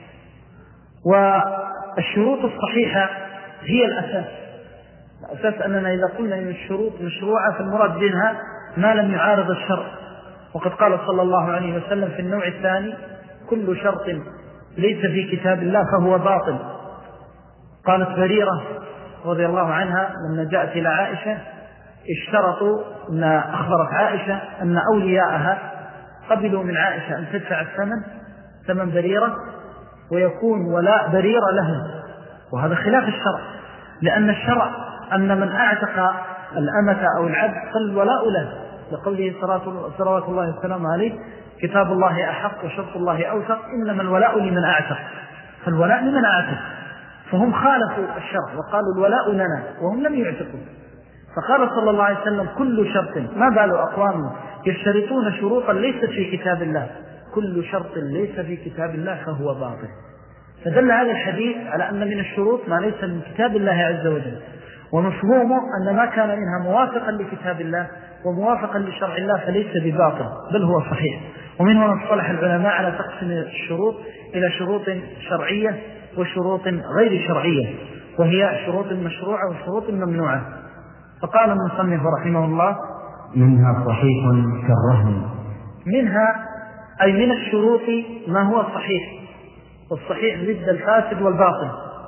والشروط الصحيحة هي الأساس. الأساس أننا إذا قلنا أن الشروط مشروعة فالمراد منها ما لم يعارض الشرع. وقد قال صلى الله عليه وسلم في النوع الثاني: كل شرط ليس في كتاب الله فهو باطل. قالت بريرة رضي الله عنها لما جاءت إلى عائشة اشترطوا أن أخبرت عائشة أن أولياءها قبلوا من عائشة أن تدفع الثمن ثمن بريرة ويكون ولاء بريرة لهم، وهذا خلاف الشرع، لأن الشرع أن من أعتق الأمة أو العبد فالولاء له، لقوله صلوات الله والسلام عليه: كتاب الله أحق وشرط الله أوثق، إنما الولاء لمن أعتق، فالولاء لمن أعتق. فهم خالفوا الشرع وقالوا الولاء لنا وهم لم يعتقوا. فقال صلى الله عليه وسلم: كل شرط، ما بال أقوام يشترطون شروطا ليست في كتاب الله، كل شرط ليس في كتاب الله فهو باطل. فدل هذا الحديث على أن من الشروط ما ليس من كتاب الله عز وجل، ومفهومه أن ما كان منها موافقا لكتاب الله وموافقا لشرع الله فليس بباطل بل هو صحيح. ومن هنا اصطلح العلماء على تقسيم الشروط إلى شروط شرعية وشروط غير شرعية، وهي شروط مشروعة وشروط ممنوعة. فقال المصنف رحمه الله: منها صحيح كالرهن. منها أي من الشروط ما هو صحيح، والصحيح ضد الفاسد والباطل.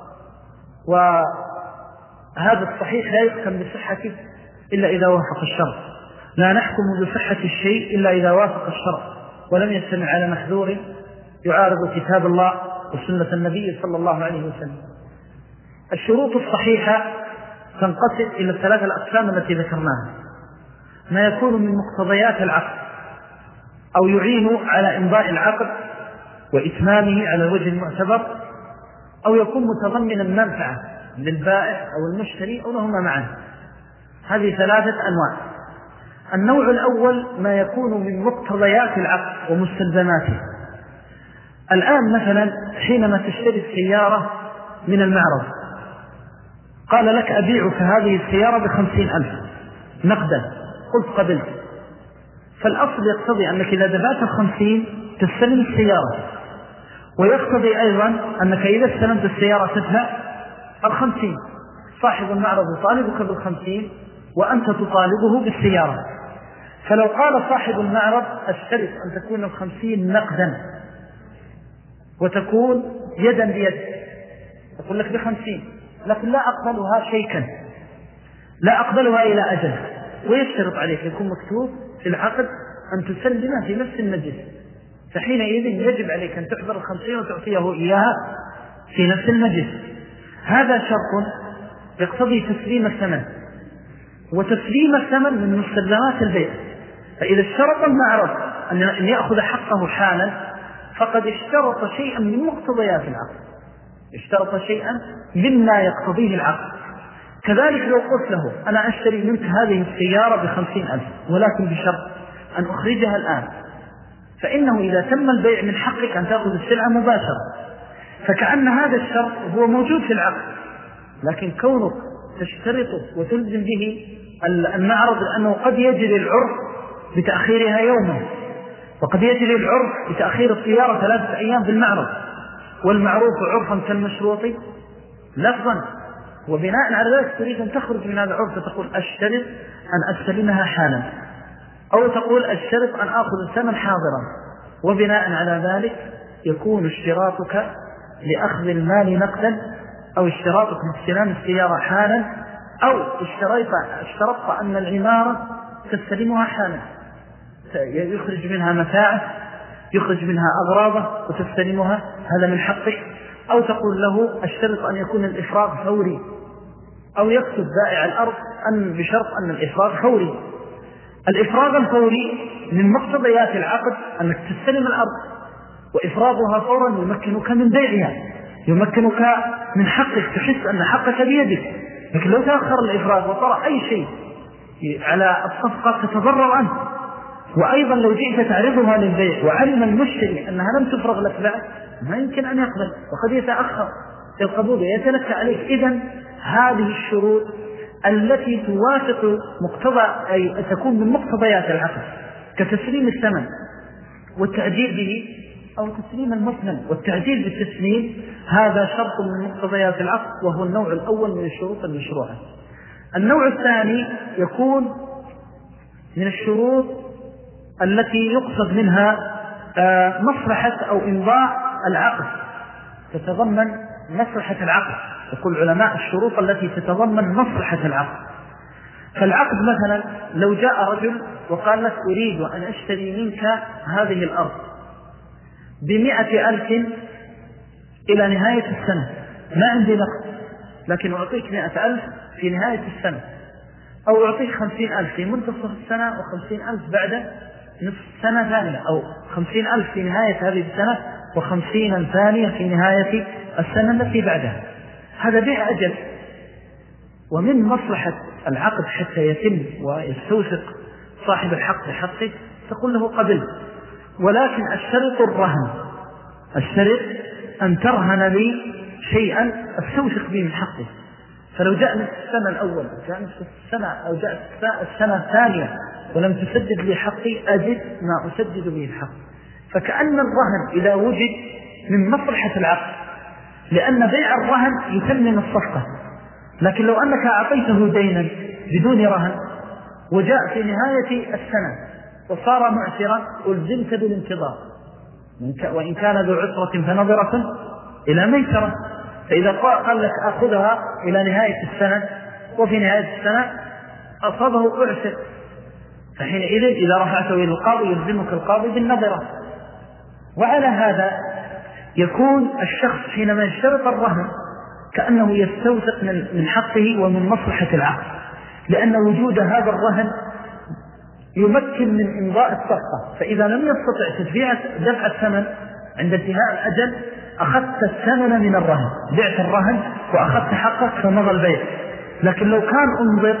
وهذا الصحيح لا يحكم بصحته إلا إذا وافق الشرع، لا نحكم بصحة الشيء إلا إذا وافق الشرع ولم يجتمع على محذور يعارض كتاب الله وسنة النبي صلى الله عليه وسلم. الشروط الصحيحة تنقسم إلى الثلاثة الأقسام التي ذكرناها: ما يكون من مقتضيات العقد أو يعين على إمضاء العقد وإتمامه على الوجه المعتبر، أو يكون متضمنا منفعة للبائع أو المشتري أو لهما معا. هذه ثلاثة أنواع. النوع الأول ما يكون من مقتضيات العقد ومستلزماته. الآن مثلا حينما تشتري السيارة من المعرض قال لك: أبيعك هذه السيارة بخمسين ألف نقدا، قلت قبلت. فالأصل يقتضي أنك إذا دفعت الخمسين تستلم السيارة، ويقتضي أيضا أنك إذا استلمت السيارة تدفع الخمسين. صاحب المعرض يطالبك بالخمسين وأنت تطالبه بالسيارة. فلو قال صاحب المعرض: أشترط أن تكون الخمسين نقدا وتكون يدا بيد، يقول لك بخمسين، لكن لا أقبلها شيكا، لا أقبلها إلى أجل، ويشترط عليك يكون مكتوب في العقد أن تسلمها في نفس المجلس، فحينئذ يجب عليك أن تحضر الخمسين وتعطيه إياها في نفس المجلس. هذا شرط يقتضي تسليم الثمن، وتسليم الثمن من مستلزمات البيع. فإذا اشترط المعرض أن يأخذ حقه حالا فقد اشترط شيئا من مقتضيات العقد، اشترط شيئا مما يقتضيه العقد، كذلك لو قلت له أنا أشتري منك هذه السيارة بخمسين ألف ولكن بشرط أن أخرجها الآن، فإنه إذا تم البيع من حقك أن تأخذ السلعة مباشرة. فكأن هذا الشرط هو موجود في العقد، لكن كونك تشترطه وتلزم به المعرض، لأنه قد يجري العرف بتأخيرها يوما، وقد يجري العرف بتأخير السيارة ثلاثة أيام بالمعرض، والمعروف عرفا كالمشروط لفظا. وبناء على ذلك تريد أن تخرج من هذا العرف فتقول أشترط أن أستلمها حالا، أو تقول أشترط أن أخذ الثمن حاضرا. وبناء على ذلك يكون اشتراطك لأخذ المال نقدا، أو اشتراطك لاستلام السيارة حالا، أو اشتريت اشترطت أن العمارة تستلمها حالا، يخرج منها متاعه، يخرج منها أغراضه وتستلمها، هذا من حقك. أو تقول له اشترط أن يكون الإفراغ فوري، أو يكتب بائع الأرض أن بشرط أن الإفراغ فوري. الإفراغ الفوري من مقتضيات العقد أنك تستلم الأرض، وإفراغها فورا يمكنك من بيعها، يمكنك من حقك، تحس أن حقك بيدك. لكن لو تأخر الإفراغ وطرأ أي شيء على الصفقة تتضرر أنت. وأيضا لو جئت تعرضها للبيع وعلم المشتري أنها لم تفرغ لك بعد، ما يمكن أن يقبل، وقد يتأخر في القبول ويتنكى عليك. إذن هذه الشروط التي توافق مقتضى أي تكون من مقتضيات العقد، كتسليم الثمن والتأجير به، أو تسليم المثمن والتعجيل بالتسليم، هذا شرط من مقتضيات العقد، وهو النوع الأول من الشروط المشروعة. النوع الثاني يكون من الشروط التي يقصد منها مصلحة أو إمضاء العقد، تتضمن مصلحة العقد. يقول علماء الشروط التي تتضمن مصلحة العقد. فالعقد مثلا لو جاء رجل وقال لك أريد أن أشتري منك هذه الأرض بمئة ألف إلى نهاية السنة، ما عندي نقد، لكن أعطيك مئة ألف في نهاية السنة، أو أعطيك خمسين ألف في منتصف السنة وخمسين ألف بعد نصف سنة ثانية، أو خمسين ألف في نهاية هذه السنة وخمسين ثانية في نهاية السنة التي بعدها. هذا بيع أجل، ومن مصلحة العقد حتى يتم ويستوثق صاحب الحق بحقه تقول له قبل، ولكن الشرط الرهن، الشرط أن ترهن لي شيئا استوثق به من حقه. فلو جاء نصف السنة الأول جاء نصف السنة أو جاء السنة الثانية ولم تسدد لي حقي، أجد ما أسدد به الحق. فكأن الرهن إذا وجد من مصلحة العقد، لأن بيع الرهن يتمم الصفقة. لكن لو أنك أعطيته دينا بدون رهن وجاء في نهاية السنة وصار معسرا، ألزمت بالانتظار، وإن كان ذو عسرة فنظرة إلى ميسرة. فإذا قال لك أخذها إلى نهاية السنة وفي نهاية السنة أصابه أعسر، فحينئذ إذا رفعته إلى القاضي يلزمك القاضي بالنظرة. وعلى هذا يكون الشخص حينما يشترط الرهن كأنه يستوثق من حقه ومن مصلحة العقد، لأن وجود هذا الرهن يمكن من إمضاء الصفقة. فإذا لم يستطع تدفع دفع الثمن عند انتهاء الأجل، أخذت الثمن من الرهن، بعت الرهن وأخذت حقك فمضى البيع. لكن لو كان انظر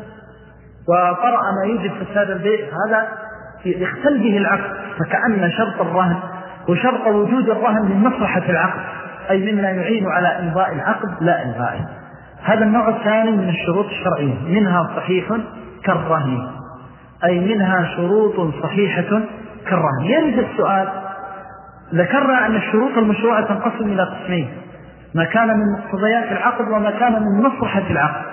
وطرأ ما يوجد فساد البيع، هذا يختل به العقد. فكأن شرط الرهن وشرط وجود الرهن من مصلحة العقد، أي مما يعين على إمضاء العقد لا إلغائه. هذا النوع الثاني من الشروط الشرعية، منها صحيح كالرهن، أي منها شروط صحيحة كالرهن. يرد السؤال، ذكرنا أن الشروط المشروعة تنقسم إلى قسمين، ما كان من مقتضيات العقد وما كان من مصلحة العقد،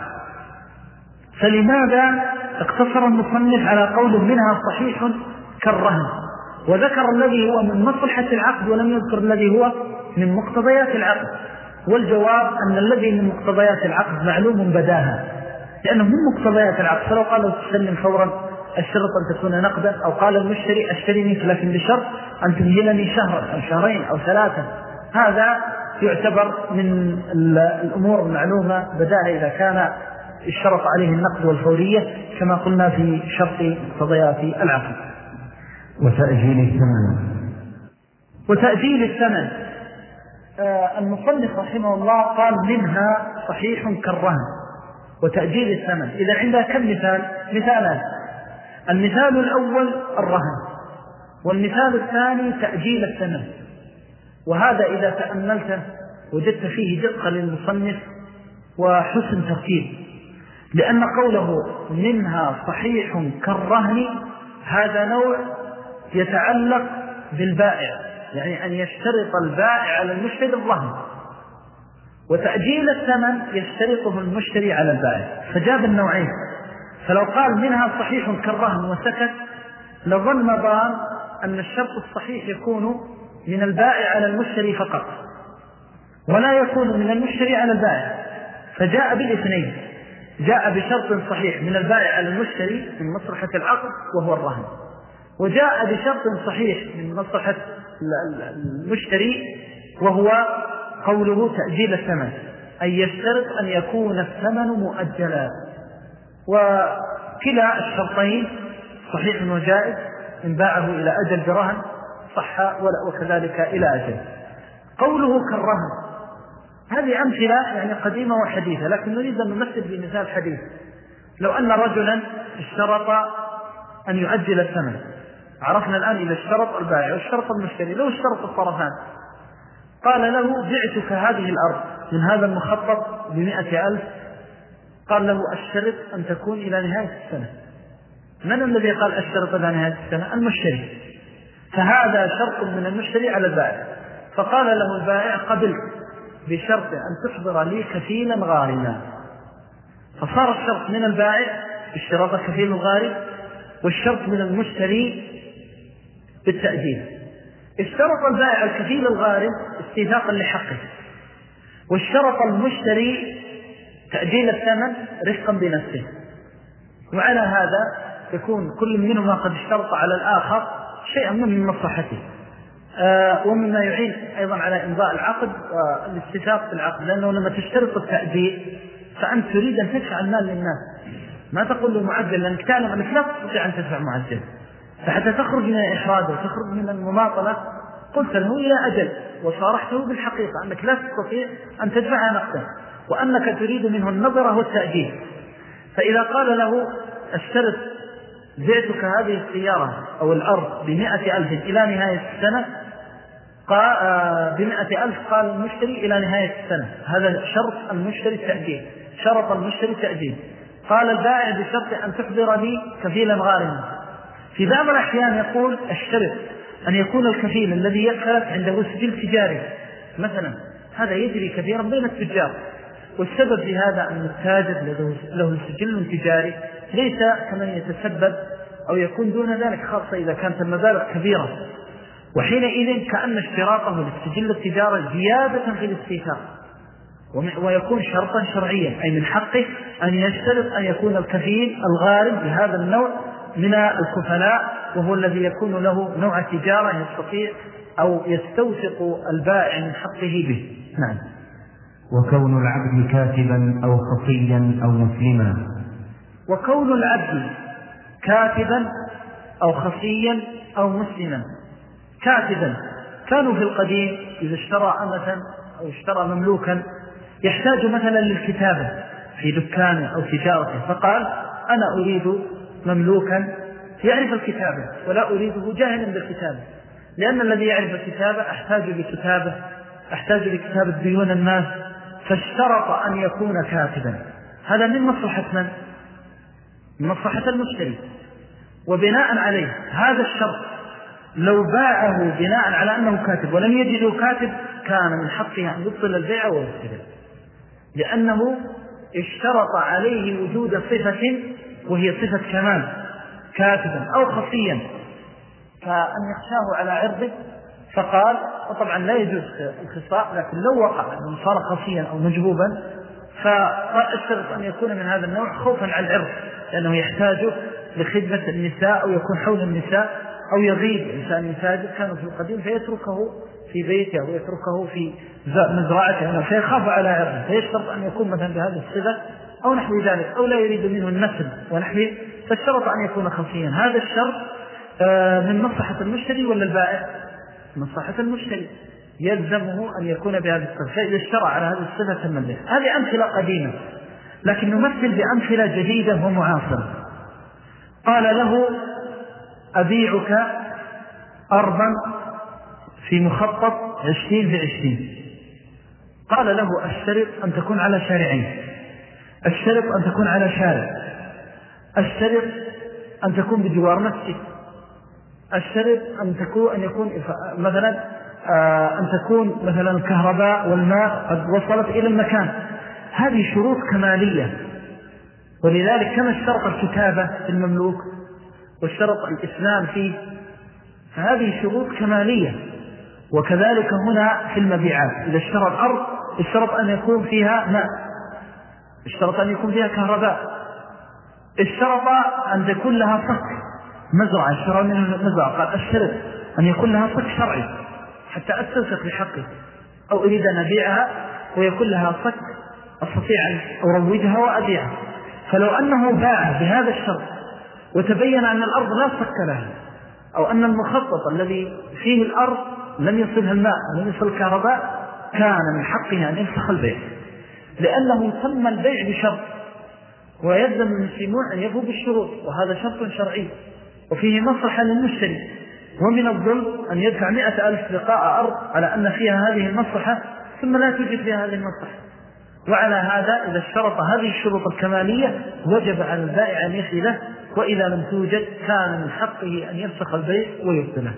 فلماذا اقتصر المصنف على قول منها صحيح كالرهن وذكر الذي هو من مصلحة العقد ولم يذكر الذي هو من مقتضيات العقد؟ والجواب أن الذي من مقتضيات العقد معلوم بداها، لأنه من مقتضيات العقد. فلو قال له تسلم فورا الشرط أن تكون نقدا، أو قال المشتري اشتري منك لكن بشرط أن تمهلني شهرا أو شهرين أو ثلاثة، هذا يعتبر من الأمور المعلومة بداها إذا كان الشرط عليه النقد والفورية كما قلنا في شرط مقتضيات العقد. وتأجيل الثمن وتأجيل الثمن آه المصنف رحمه الله قال منها صحيح كالرهن، وتأجيل الثمن. إذا عندها كم مثال؟ مثالان. المثال الأول الرهن، والمثال الثاني تأجيل الثمن. وهذا إذا تأملته وجدت فيه دقة للمصنف وحسن ترتيب، لأن قوله منها صحيح كالرهن هذا نوع يتعلق بالبائع، يعني أن يشترط البائع على المشتري الرهن، وتأجيل الثمن يشترطه المشتري على البائع، فجاب النوعين. فلو قال منها صحيح كالرهن وسكت لظن ظان أن الشرط الصحيح يكون من البائع على المشتري فقط ولا يكون من المشتري على البائع، فجاء بالاثنين، جاء بشرط صحيح من البائع على المشتري من مصلحة العقد وهو الرهن، وجاء بشرط صحيح من مصلحة المشتري وهو قوله تأجيل الثمن، أي يشترط أن يكون الثمن مؤجلا. وكلا الشرطين صحيح وجائز، إن باعه إلى أجل برهن صح، وكذلك إلى أجل. قوله كالرهن هذه أمثلة يعني قديمة وحديثة، لكن نريد أن نمثل بمثال حديث. لو أن رجلا اشترط أن يؤجل الثمن، عرفنا الآن إذا اشترط البائع واشترط المشتري، لو اشترط الطرفان قال له بعتك هذه الأرض من هذا المخطط بمئة ألف، قال له اشترط أن تكون إلى نهاية السنة. من الذي قال اشترط إلى نهاية السنة؟ المشتري. فهذا شرط من المشتري على البائع، فقال له البائع قبلت بشرط أن تحضر لي كفيلا غارما، فصار الشرط من البائع اشتراط الكفيل الغارم، والشرط من المشتري بالتأجيل. اشترط البائع الكفيل الغارم استيثاقا لحقه، واشترط المشتري تأجيل الثمن رفقا بنفسه، وعلى هذا يكون كل منهما قد اشترط على الآخر شيئا من مصلحته، آه ومما يعين أيضا على إمضاء العقد والاستيثاق في العقد، لأنه لما تشترط التأجيل فأنت تريد أن تدفع المال للناس، ما تقول له معجل، لأنك تعلم أنك لا تستطيع أن تدفع معجل، فحتى تخرج من الإحراج وتخرج من المماطلة قلت له إلى أجل، وصارحته بالحقيقة أنك لا تستطيع أن تدفع نقدا، وأنك تريد منه النظرة والتأجيل. فإذا قال له اشترط بعتك هذه السيارة أو الأرض بمئة ألف إلى نهاية السنة، قال بمئة ألف، قال المشتري إلى نهاية السنة، هذا شرط المشتري التأجيل، شرط المشتري التأجيل. قال البائع بشرط أن تحضر لي كفيلا غارما. في بعض الأحيان يقول اشترط أن يكون الكفيل الذي يكفلك عنده سجل تجاري مثلا، هذا يجري كثيرا بين التجار، والسبب في هذا أن التاجر له سجل تجاري ليس كمن يتسبب أو يكون دون ذلك، خاصة إذا كانت المبالغ كبيرة، وحينئذ كأن اشتراطه للسجل التجاري زيادة في الاستيثاق، ويكون شرطا شرعيا، أي من حقه أن يشترط أن يكون الكفيل الغارم بهذا النوع من الكفلاء، وهو الذي يكون له نوع تجارة يستطيع أو يستوثق البائع من حقه به. نعم. وكون العبد كاتبا أو خفيا أو مسلما. وكون العبد كاتبا أو خفيا أو مسلما. كاتبا، كانوا في القديم إذا اشترى أمة أو اشترى مملوكا يحتاج مثلا للكتابة في دكانه أو تجارته، فقال أنا أريد مملوكا يعرف الكتابة ولا أريده جاهلا بالكتابة، لأن الذي يعرف الكتابة أحتاج لكتابة أحتاج لكتابة ديون الناس، فاشترط أن يكون كاتبا. هذا من مصلحة من؟ من مصلحة المشتري. وبناء عليه هذا الشرط لو باعه بناء على أنه كاتب ولم يجده كاتب كان من حقه أن يبطل البيع ويفسده، لأنه اشترط عليه وجود صفة وهي صفة كمال، كاتبا أو خفيا، فأن يخشاه على عرضه فقال، وطبعا لا يجوز الخصاء، لكن لو وقع أنه صار خفيا أو مجبوبا فاشترط أن يكون من هذا النوع خوفا على العرض، لأنه يحتاج لخدمة النساء أو يكون حول النساء أو يغيب إنسان يساجد كانوا في القديم فيتركه في بيته أو يتركه في مزرعته فيخاف على عرضه، فيشترط أن يكون مثلا بهذه الصفة أو نحو ذلك، أو لا يريد منه النسل ونحوه، فاشترط أن يكون خفيا. هذا الشرط من مصلحة المشتري ولا البائع؟ مصلحة المشتري، يلزمه أن يكون بهذه الصفة، فإذا اشترى على هذه الصفة تم به. هذه أمثلة قديمة، لكن نمثل بأمثلة جديدة ومعاصرة. قال له أبيعك أرضا في مخطط عشرين بعشرين. قال له الشرط أن تكون على شارعين، الشرط أن تكون على شارع، الشرط أن تكون بجوار مسجد، الشرط أن تكون أن يكون مثلا أن تكون مثلا الكهرباء والماء قد وصلت إلى المكان. هذه شروط كمالية. ولذلك كما اشترط الكتابة في المملوك واشترط الإسلام فيه، فهذه شروط كمالية. وكذلك هنا في المبيعات، إذا اشترى الأرض اشترط أن يكون فيها ماء، اشترط أن يكون فيها كهرباء، اشترط أن تكون لها صك مزرعة، اشترى منها مزرعة. قال الشرط أن يكون لها صك شرعي حتى أستوثق بحقه، أو أريد أن أبيعها ويكون لها صك أستطيع أن أروجها وأبيعها. فلو أنه باع بهذا الشرط وتبين أن الأرض لا صك لها، أو أن المخطط الذي فيه الأرض لم يصلها الماء ولم يصل الكهرباء، كان من حقه أن يفسخ البيع، لأنه تم البيع بشرط، ويلزم المسلمون أن يفوا بالشروط، وهذا شرط شرعي وفيه مصلحة للمشتري. ومن الظلم أن يدفع مئة ألف لقاء أرض على أن فيها هذه المصلحة ثم لا توجد فيها هذه المصلحة. وعلى هذا إذا اشترط هذه الشروط الكمالية وجب على البائع أن يفي له، وإذا لم توجد كان من حقه أن يفسخ البيع ويبطله.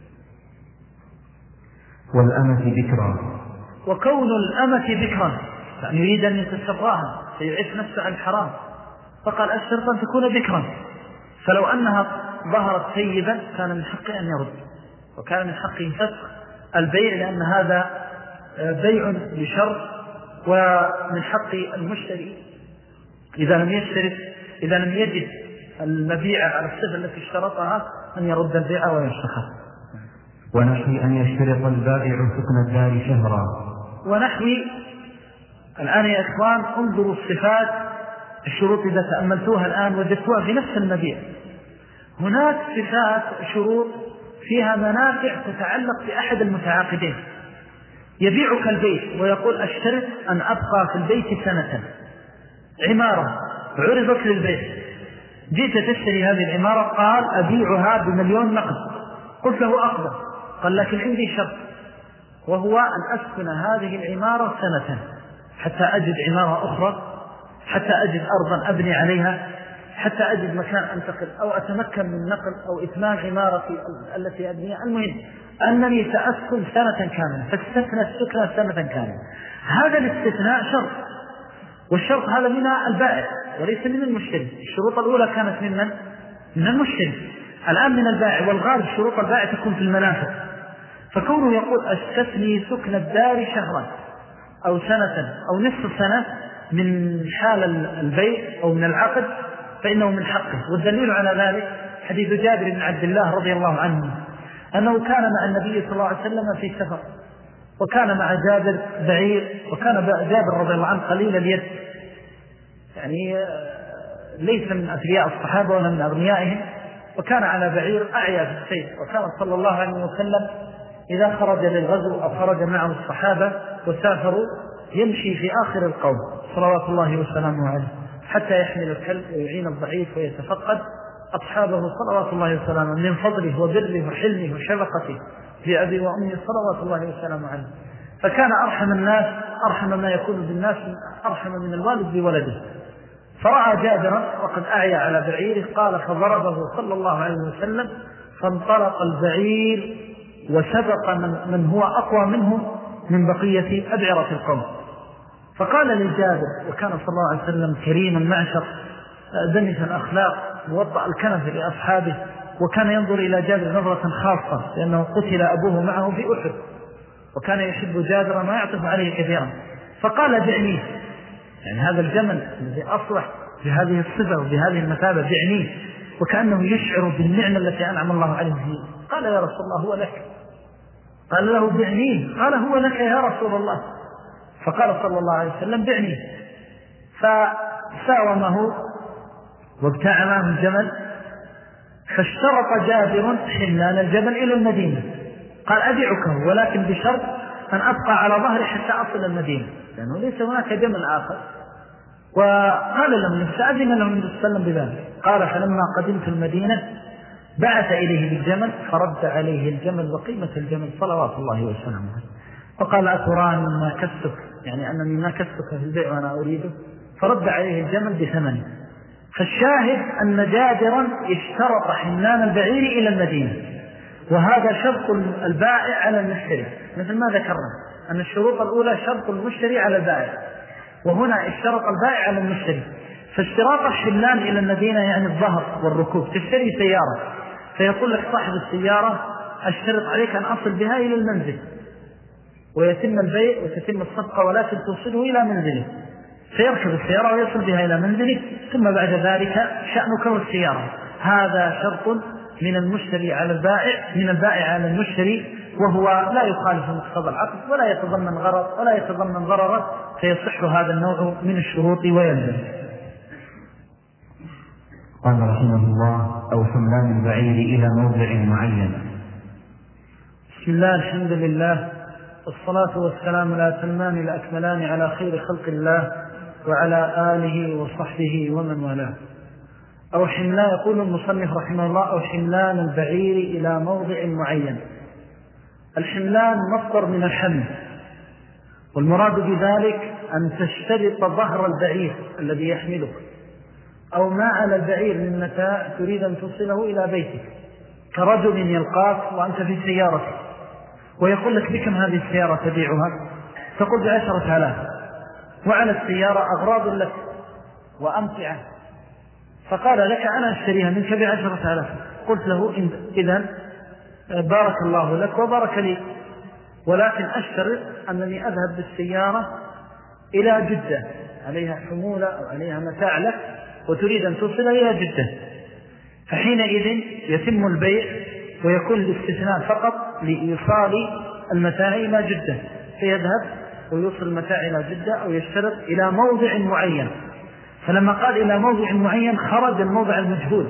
والأمة بكرا. وكون الأمة بكرا يعني يريد أن يتسراها فيعف نفسه عن الحرام، فقال الشرط أن تكون بكرا. فلو أنها ظهرت سيبا كان من حقه أن يرد، وكان من حقه فسخ البيع، لأن هذا بيع بشرط، ومن حق المشتري إذا لم يشترط إذا لم يجد المبيع على الصفة التي اشترطها أن يرد البيع ويفسخه. ونحوي أن يشترط البائع سكن الدار شهرا. ونحوي الآن يا إخوان انظروا الصفات الشروط إذا تأملتوها الآن وجدتوها في نفس المبيع. هناك صفات شروط فيها منافع تتعلق بأحد المتعاقدين. يبيعك البيت ويقول اشترط أن أبقى في البيت سنة، عمارة عرضت للبيت، جئت تشتري هذه العمارة، قال أبيعها بمليون نقد، قلت له أقبل، قال لكن عندي شرط، وهو أن أسكن هذه العمارة سنة حتى أجد عمارة أخرى، حتى أجد أرضا أبني عليها، حتى أجد مكان أنتقل أو أتمكن من نقل أو إتمام عمارتي التي أبنيها. المهم أنني سأسكن سنة كاملة، فاستثنى السكنة سنة كاملة. هذا الاستثناء شرط، والشرط هذا من البائع وليس من المشتري. الشروط الأولى كانت من من؟ من المشتري، الآن من البائع. والغالب شروط البائع تكون في المنافع. فكونه يقول استثني سكن الدار شهرا أو سنة أو نصف سنة من حال البيع أو من العقد، فإنه من حقه. والدليل على ذلك حديث جابر بن عبد الله رضي الله عنه أنه كان مع النبي صلى الله عليه وسلم في سفر، وكان مع جابر بعير، وكان جابر رضي الله عنه قليل اليد، يعني ليس من أثرياء الصحابة ولا من أغنيائهم، وكان على بعير أعيا في السير. وكان صلى الله عليه وسلم إذا خرج للغزو أو خرج معه الصحابة وسافروا يمشي في آخر القوم صلوات الله وسلامه عليه حتى يحمل الكلب ويعين الضعيف ويتفقد أصحابه صلوات الله وسلامه من فضله وبره وحلمه وشفقته في أبي وأمي صلوات الله وسلامه عليه. فكان أرحم الناس، أرحم ما يكون بالناس، أرحم من الوالد بولده. فرأى جابرا وقد أعيا على بعيره، قال فضربه صلى الله عليه وسلم، فانطلق البعير وسبق من, من هو أقوى منه من بقية أبعرة القوم. فقال للجابر، وكان صلى الله عليه وسلم كريما معشر دنس الأخلاق موضع الكنف لأصحابه، وكان ينظر إلى جابر نظرة خاصة لأنه قتل أبوه معه في أحد، وكان يحب جابر ما يعطف عليه كثيرا. فقال بعنيه، يعني هذا الجمل الذي أصلح بهذه الصفة وبهذه المثابة بعنيه، وكأنه يشعر بالنعمة التي أنعم الله عليه فيه. قال يا رسول الله هو لك. قال له بعنيه. قال هو لك يا رسول الله. فقال صلى الله عليه وسلم بعنيه. فساومه وابتاع معه الجمل، فاشترط جابر حملان الجبل إلى المدينة. قال أبيعكه ولكن بشرط أن أبقى على ظهري حتى أصل المدينة، لأنه ليس هناك جمل آخر. وقال لهم استأذن لهم النبي صلى الله عليه وسلم بذلك. قال فلما قدمت المدينة بعث إليه بالجمل فرد عليه الجمل وقيمة الجمل صلوات الله وسلامه، فقال أتراني ما كسبك، يعني أنني ما كسبك في البيع وأنا أريده، فرد عليه الجمل بثمنه. فالشاهد أن جابرا اشترط حملان البعير إلى المدينة، وهذا شرط البائع على المشتري، مثل ما ذكرنا أن الشروط الأولى شرط المشتري على البائع، وهنا اشترط البائع على المشتري. فاشتراط الحملان إلى المدينة يعني الظهر والركوب. تشتري سيارة فيقول لك صاحب السيارة اشترط عليك أن أصل بها إلى المنزل، ويتم البيع وتتم الصفقة ولكن توصله إلى منزله، فيركب السيارة ويصل بها إلى منزله، ثم بعد ذلك شأنك والسيارة. هذا شرط من المشتري على البائع من البائع على المشتري، وهو لا يخالف مقتضى العقد ولا يتضمن غرر ولا يتضمن ضررا، فيصح هذا النوع من الشروط ويلزم. قال رحمه الله: أو حملان البعير إلى موضع معين. بسم الله، الحمد لله، والصلاة والسلام لا تمان الأكملان على خير خلق الله وعلى آله وصحبه ومن والاه. أو حملان، يقول المصنف رحمه الله: أو حملان البعير إلى موضع معين. الحملان مصدر من الحمل، والمراد بذلك أن تشترط ظهر البعير الذي يحملك، أو ما على البعير من متاع تريد أن توصله إلى بيتك، كرجل يلقاك وأنت في سيارتك ويقول لك: بكم هذه السيارة تبيعها؟ تقول: بعشرة آلاف، وعلى السيارة أغراض لك وأمتعة، فقال لك: أنا أشتريها منك بعشرة آلاف. قلت له: إذن بارك الله لك وبارك لي، ولكن أشترط أنني أذهب بالسيارة إلى جدة عليها حمولة أو عليها متاع لك وتريد أن توصل إلى جدة، فحينئذ يتم البيع ويكون الاستثناء فقط لإيصال المتاع إلى جدة، فيذهب ويوصل المتاع إلى جدة أو يشترط إلى موضع معين. فلما قال إلى موضع معين خرج الموضع المجهول،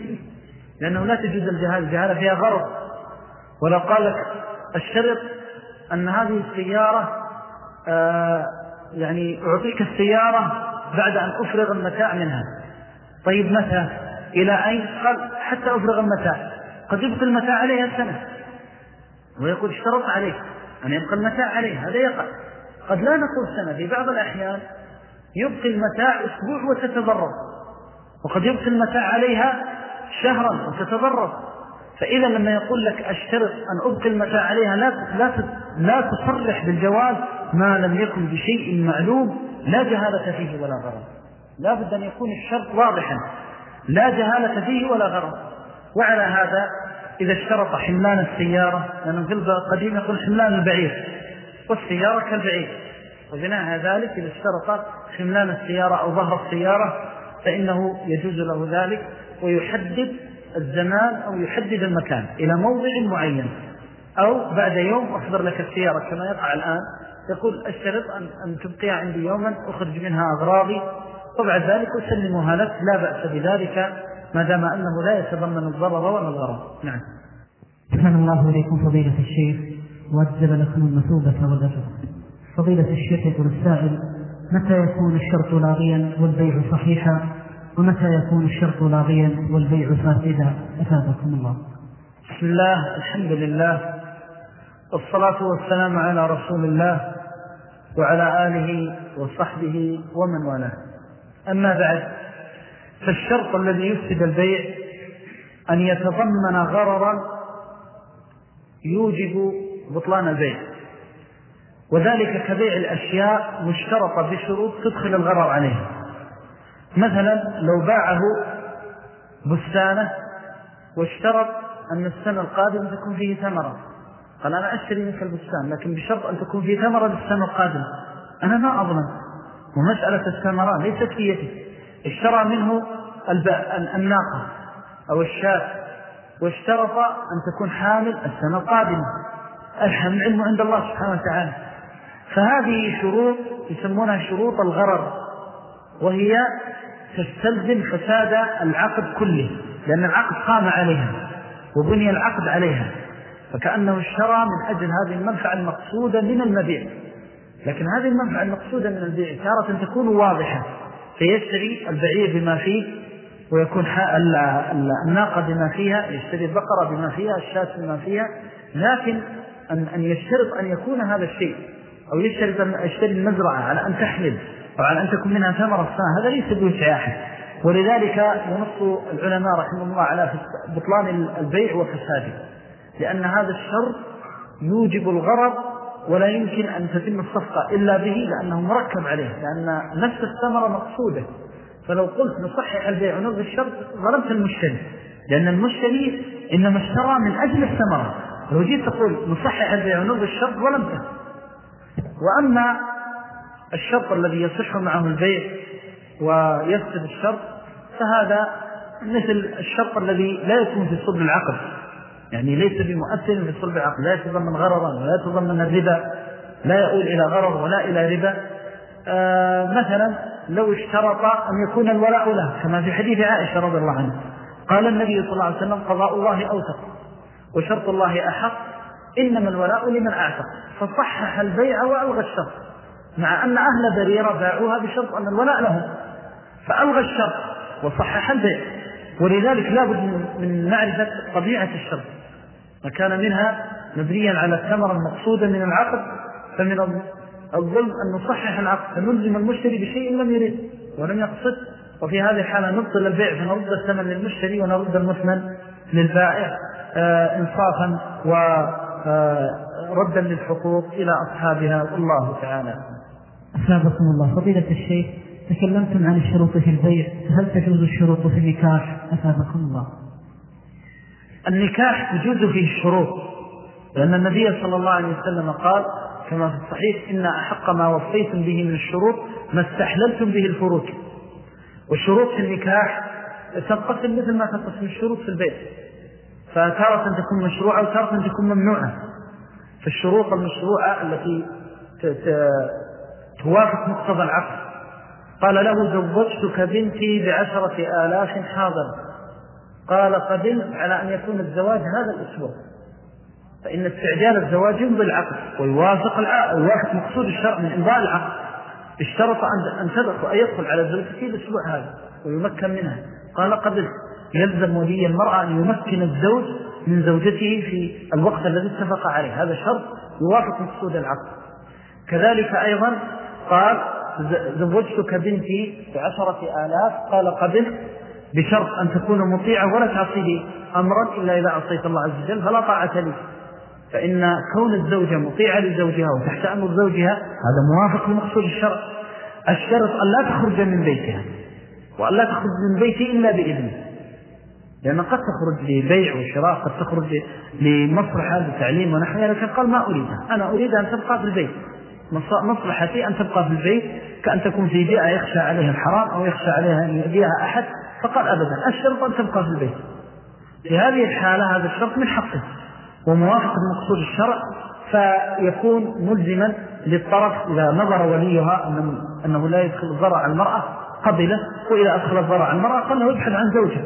لأنه لا تجوز الجهالة، الجهالة فيها غرض. ولو قال لك: الشرط أن هذه السيارة آه يعني أعطيك السيارة بعد أن أفرغ المتاع منها. طيب متى؟ إلى أين؟ قال: حتى أفرغ المتاع. قد يبقى المتاع عليها سنة، ويقول: اشترط عليك أن يبقى المتاع عليه، هذا يقع. قد لا نقول سنة، في بعض الأحيان يبقي المتاع أسبوع وتتضرر، وقد يبقي المتاع عليها شهرا وتتضرر. فإذا لما يقول لك: اشترط أن أبقي المتاع عليها، لا لا لا تصرح بالجواز ما لم يكن بشيء معلوم لا جهالة فيه ولا غرض. لا بد أن يكون الشرط واضحا لا جهالة فيه ولا غرض. وعلى هذا إذا اشترط حملان السيارة، لأنه في القديم يقول حملان البعير، والسيارة كالبعير، وبناء ذلك إذا اشترط حملان السيارة أو ظهر السيارة فإنه يجوز له ذلك، ويحدد الزمان أو يحدد المكان إلى موضع معين، أو بعد يوم أحضر لك السيارة كما يقع الآن، يقول: اشترط أن, أن تبقيها عندي يوما أخرج منها أغراضي وبعد ذلك أسلمها لك، لا بأس بذلك ما دام أنه لا يتضمن الضرر ولا الغرر. نعم. سبحان الله إليكم فضيلة الشيخ، وأجزل لكم المثوبة والأجر. فضيلة الشيخ يقول السائل: متى يكون الشرط لاغيا والبيع صحيحا، ومتى يكون الشرط لاغيا والبيع فاسدا؟ أفادكم الله. بسم الله، الحمد لله، والصلاة والسلام على رسول الله وعلى آله وصحبه ومن والاه. أما بعد، فالشرط الذي يفسد البيع أن يتضمن غررا يوجب بطلان البيع، وذلك كبيع الأشياء مشترطة بشروط تدخل الغرر عليها. مثلا لو باعه بستانة واشترط أن السنة القادمة تكون فيه ثمرة، قال: أنا أشتري منك البستان لكن بشرط أن تكون فيه ثمرة للسنة القادمة، أنا ما أظلم، ومسألة الثمرة ليست في يدي. اشترى منه الناقة أو الشاة واشترط أن تكون حامل السنة القادمة، الحمل علم عند الله سبحانه وتعالى. فهذه شروط يسمونها شروط الغرر، وهي تستلزم فساد العقد كله، لأن العقد قام عليها وبني العقد عليها، فكأنه اشترى من أجل هذه المنفعة المقصودة من المبيع. لكن هذه المنفعة المقصودة من البيع تارة تكون واضحة، فيشتري البعير بما فيه ويكون الناقة بما فيها، يشتري البقرة بما فيها، الشاة بما فيها، لكن أن أن يشترط أن يكون هذا الشيء، أو يشترط أن يشتري المزرعة على أن تحمل أو على أن تكون منها ثمرة السنة، هذا ليس بوسع أحد. ولذلك ينص العلماء رحمه الله على بطلان البيع وفساده، لأن هذا الشرط يوجب الغرض ولا يمكن أن تتم الصفقة إلا به، لأنه مركب عليه، لأن نفس الثمرة مقصودة. فلو قلت نصحح البيع ونلغي الشرط ظلمت المشتري، لأن المشتري إنما اشترى من أجل الثمرة. لو جيت تقول نصحح البيع ونلغي الشرط ظلمته. وأما الشرط الذي يصح معه البيع ويفسد الشرط فهذا مثل الشرط الذي لا يكون في صلب العقد، يعني ليس بمؤثر في صلب العقد، لا يتضمن غرضا ولا يتضمن الربا، لا يؤول إلى غرض ولا إلى ربا. آه مثلا لو اشترط أن يكون الولاء له، كما في حديث عائشة رضي الله عنها قال النبي صلى الله عليه وسلم قضاء الله أوثق وشرط الله أحق، إنما الولاء لمن أعتق، فصحح البيع وألغى الشرط، مع أن أهل بريرة باعوها بشرط أن الولاء لهم، فألغى الشرط وصحح البيع. ولذلك لا بد من معرفة طبيعة الشرط، وكان منها مبنيا على الثمرة المقصودة من العقد، فمن الظلم أن نصحح العقد فنلزم المشتري بشيء لم يريد ولم يقصد، وفي هذه الحالة نبطل البيع فنرد الثمن للمشتري ونرد المثمن للبائع آه إنصافا وردا للحقوق إلى أصحابها. والله تعالى. أثابكم الله. فضيلة الشيخ، تكلمتم عن الشروط في البيع، هل تجوز الشروط في النكاح؟ أثابكم الله. النكاح تجوز فيه الشروط، لأن النبي صلى الله عليه وسلم قال كما في الصحيح إن أحق ما وصيتم به من الشروط ما استحللتم به الفروج. والشروط في النكاح تنقسم مثل ما تنقسم الشروط في البيع، فتارة تكون مشروعة وتارة تكون ممنوعة. فالشروط المشروعة التي توافق مقتضى العقد، قال له زوجتك بنتي بعشرة آلاف حاضر، قال قبل على أن يكون الزواج هذا الأسبوع، فإن استعجال الزواج يمضي العقد ويوافق العقد ويوافق مقصود الشرع من إمضاء العقد. اشترط أن تدخل أن يدخل على زوجته الأسبوع هذا ويمكن منها، قال قبل. يلزم ولي المرأة أن يمكن الزوج من زوجته في الوقت الذي اتفق عليه، هذا شرط يوافق مقصود العقد. كذلك أيضا قال زوجتك بنتي بعشرة آلاف، قال قبل بشرط أن تكون مطيعة ولا تعصي لي أمرا إلا إذا عصيت الله عز وجل فلا طاعة لي. فإن كون الزوجة مطيعة لزوجها وتحت أمر زوجها هذا موافق لمقصود الشرع. الشرط أن لا تخرج من بيتها، وأن لا تخرج من بيتي إلا بإذنه، لأن قد تخرج لبيع وشراء، قد تخرج لمصلحة لتعليم ونحوها، لكن قال ما أريدها، أنا أريد أن تبقى في البيت، مصلحتي أن تبقى في البيت، كأن تكون في بيئة يخشى عليها الحرام أو يخشى عليها أن يؤذيها أحد، فقال أبدا الشرط أن تبقى في البيت. في هذه الحالة هذا الشرط من حقه وموافق لمقصود الشرع، فيكون ملزما للطرف إذا نظر وليها أنه لا يدخل الضرر على المرأة قبله، وإذا أدخل الضرر على المرأة قال له ابحث عن زوجها،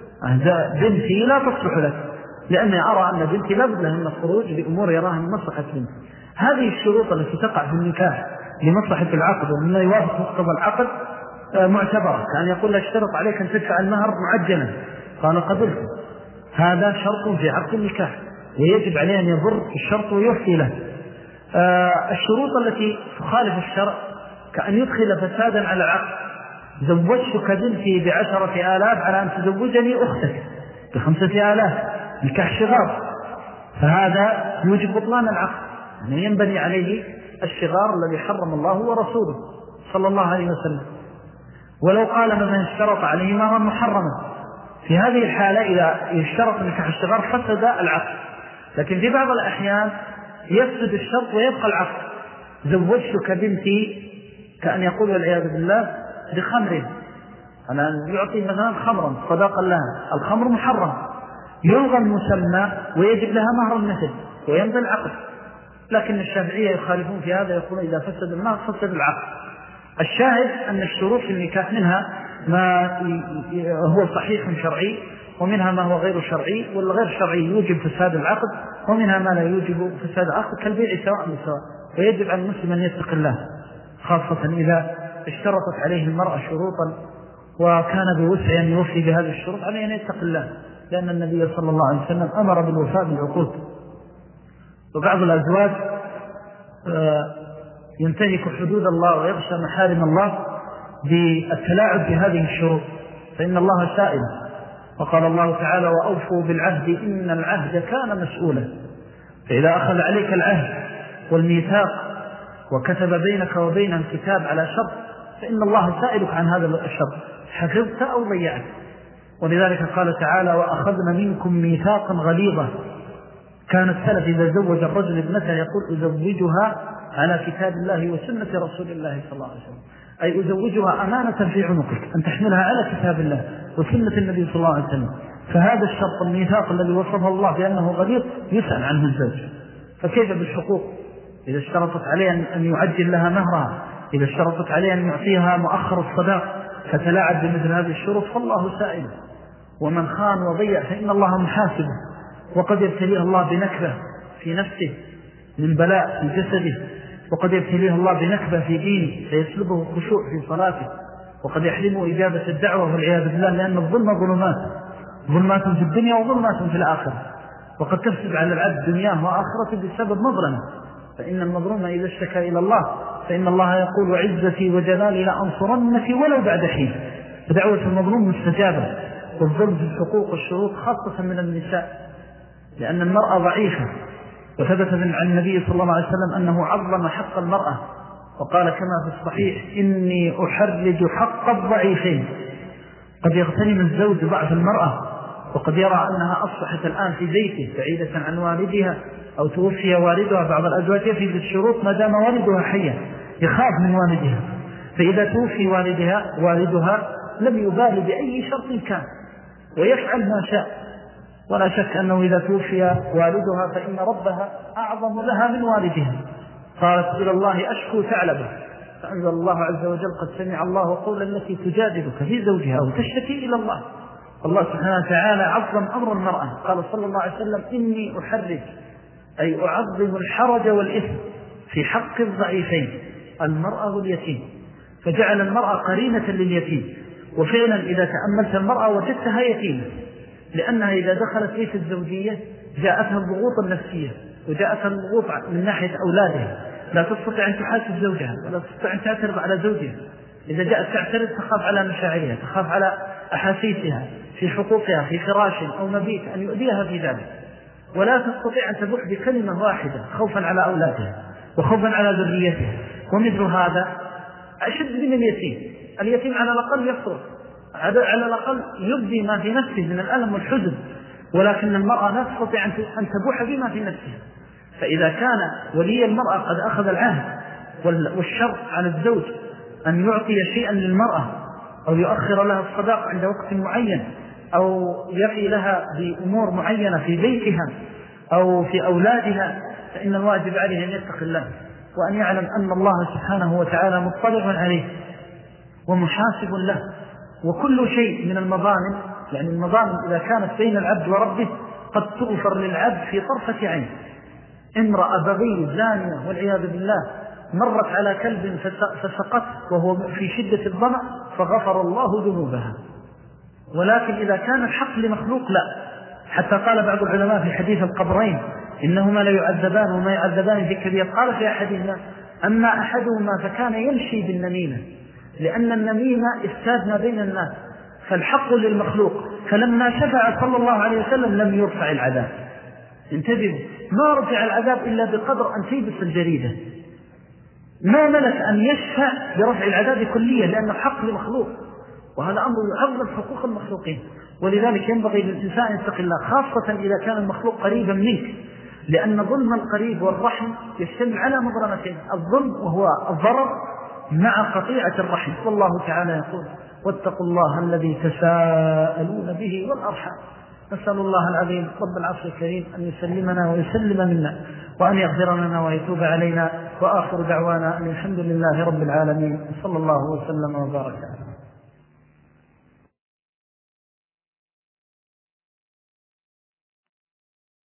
بنتي لا تصلح لك، لأني أرى أن بنتي لا بد لها من الخروج لأمور يراها من مصلحة بنتي. هذه الشروط التي تقع في النكاح لمصلحة العقد ومن يوافق مقتضى العقد معتبرة، كان يقول لك اشترط عليك أن تدفع المهر معجلا، قال قبلت، هذا شرط في عقد النكاح ويجب عليه أن يضر الشرط ويوفي له. آه الشروط التي تخالف الشرع كأن يدخل فسادا على العقد، زوجتك بنتي بعشرة آلاف على أن تزوجني أختك بخمسة آلاف، نكاح شغار، فهذا يوجب بطلان العقد، يعني ينبني عليه الشغار الذي حرم الله ورسوله صلى الله عليه وسلم. ولو قال مثلا اشترط عليه مهرا محرما، في هذه الحالة إذا يشترط نكاح الشغار فسد العقد. لكن في بعض الأحيان يفسد الشرط ويبقى العقد، زوجتك بنتي كأن يقول والعياذ بالله بخمر، أنا يعطي مثلا خمرا صداقا لها، الخمر محرم، يلغى المسمى ويجب لها مهر المثل ويمضي العقد. لكن الشافعية يخالفون في هذا، يقولون إذا فسد المهر فسد العقد. الشاهد أن الشروط في النكاح منها ما هو صحيح شرعي، ومنها ما هو غير شرعي، والغير شرعي يوجب فساد العقد، ومنها ما لا يوجب فساد العقد كالبيع سواء بسواء. ويجب على المسلم أن يتق الله خاصة إذا اشترطت عليه المرأة شروطا وكان بوسع أن يوفي بهذه الشروط عليه أن يتق الله، لأن النبي صلى الله عليه وسلم أمر بالوفاء بالعقود. وبعض الأزواج ينتهك حدود الله ويغشى محارم الله بالتلاعب بهذه الشروط، فإن الله سائل، وقال الله تعالى وأوفوا بالعهد إن العهد كان مسؤولا. فإذا أخذ عليك العهد والميثاق وكتب بينك وبين الكتاب على شرط فإن الله سائلك عن هذا الشرط، حفظت أو ضيعت. ولذلك قال تعالى وأخذنا منكم ميثاقا غليظا. كان السلف إذا زوج الرجل ابنته يقول أزوجها على كتاب الله وسنة رسول الله صلى الله عليه وسلم، أي أزوجها أمانة في عنقك أن تحملها على كتاب الله وسنة النبي صلى الله عليه وسلم. فهذا الشرط الميثاق الذي وصفه الله بأنه غليظ يسأل عنه الزوج. فكيف بالحقوق؟ إذا اشترطت عليه أن يعجل لها مهرها، إذا اشترطت عليه أن يعطيها مؤخر الصداق فتلاعب بمثل هذه الشروط فالله سائل. ومن خان وضيع فإن الله محاسبه، وقد يبتليه الله بنكبة في نفسه من بلاء في جسده، وقد يبتليه الله بنكبة في دينه فيسلبه الخشوع في صلاته، وقد يحرمه إجابة الدعوة والعياذ بالله، لأن الظلم ظلمات، ظلمات في الدنيا وظلمات في الآخرة، وقد تفسد على العبد دنياه وآخرته بسبب مظلمة. فإن المظلوم إذا اشتكى إلى الله فإن الله يقول وعزتي وجلالي لأنصرنك ولو بعد حين. فدعوة المظلوم مستجابة. والظلم في الحقوق والشروط خاصة من النساء، لأن المرأة ضعيفة، وثبت عن النبي صلى الله عليه وسلم أنه عظم حق المرأة وقال كما في الصحيح إني أحرج حق الضعيفين. قد يغتنم الزوج ضعف المرأة، وقد يرى أنها أصبحت الآن في بيته بعيدة عن والدها أو توفي والدها. بعض الأزواج يفي بالشروط ما دام والدها حيا، يخاف من والدها، فإذا توفي والدها والدها لم يبالي بأي شرط كان ويفعل ما شاء. ولا شك أنه إذا توفي والدها فإن ربها أعظم لها من والدها. قالت إلى الله أشكو ثعلبه، فأنزل الله عز وجل قد سمع الله قولا التي تجادلك في زوجها وتشتكي إلى الله. الله سبحانه وتعالى عظم أمر المرأة، قال صلى الله عليه وسلم إني أحرج، أي أعظم الحرج والإثم في حق الضعيفين المرأة واليتيم، فجعل المرأة قرينة لليتيم. وفعلا إذا تأملت المرأة وجدتها يتيمة، لأنها إذا دخلت بيت الزوجية جاءتها الضغوط النفسية وجاءتها الضغوط من ناحية أولادها، لا تستطيع أن تحاسب زوجها ولا تستطيع أن تعترض على زوجها. إذا جاءت تعترض تخاف على مشاعرها، تخاف على أحاسيسها في حقوقها في فراش أو مبيت أن يؤذيها في ذلك، ولا تستطيع أن تبوح بكلمة واحدة خوفا على أولادها وخوفا على ذريتها. ومثل هذا أشد من اليتيم. اليتيم على الأقل يفرط، على الأقل يبدي ما في نفسه من الألم والحزن، ولكن المرأة لا تستطيع أن تبوح بما في نفسها. فإذا كان ولي المرأة قد أخذ العهد والشرط على الزوج أن يعطي شيئا للمرأة أو يؤخر لها الصداق عند وقت معين أو يفي لها بأمور معينة في بيتها أو في أولادها، فإن الواجب عليه أن يتق الله وأن يعلم أن الله سبحانه وتعالى مطلع عليه ومحاسب له. وكل شيء من المظالم، يعني المظالم إذا كانت بين العبد وربه قد تغفر للعبد في طرفة عين. امرأة بغي زانية والعياذ بالله مرت على كلب فسقط وهو في شدة الظمأ فغفر الله ذنوبها. ولكن إذا كان الحق لمخلوق لا، حتى قال بعض العلماء في حديث القبرين إنهما لا يعذبان وما يعذبان في كبير. قال في أحدهما أما أحدهما فكان يمشي بالنميمة، لأن النميمة إفساد ما بين الناس، فالحق للمخلوق. فلما شفع صلى الله عليه وسلم لم يرفع العذاب. انتبهوا، ما رفع العذاب إلا بقدر أن تيبس الجريدة، ما ملك أن يشفع برفع العذاب كليا، لأن الحق للمخلوق، وهذا أمر يعظم حقوق المخلوقين. ولذلك ينبغي للإنسان أن يتقي الله، خاصة إذا كان المخلوق قريبا منك، لأن ظلم القريب والرحم يشتمل على مظلمتين: الظلم وهو الضرر مع قطيعة الرحم. والله تعالى يقول واتقوا الله الذي تساءلون به والأرحام. نسأل الله العظيم رب العرش الكريم أن يسلمنا ويسلم منا وأن يغفر لنا ويتوب علينا. وآخر دعوانا أن الحمد لله رب العالمين، صلى الله وسلم وبارك عليه.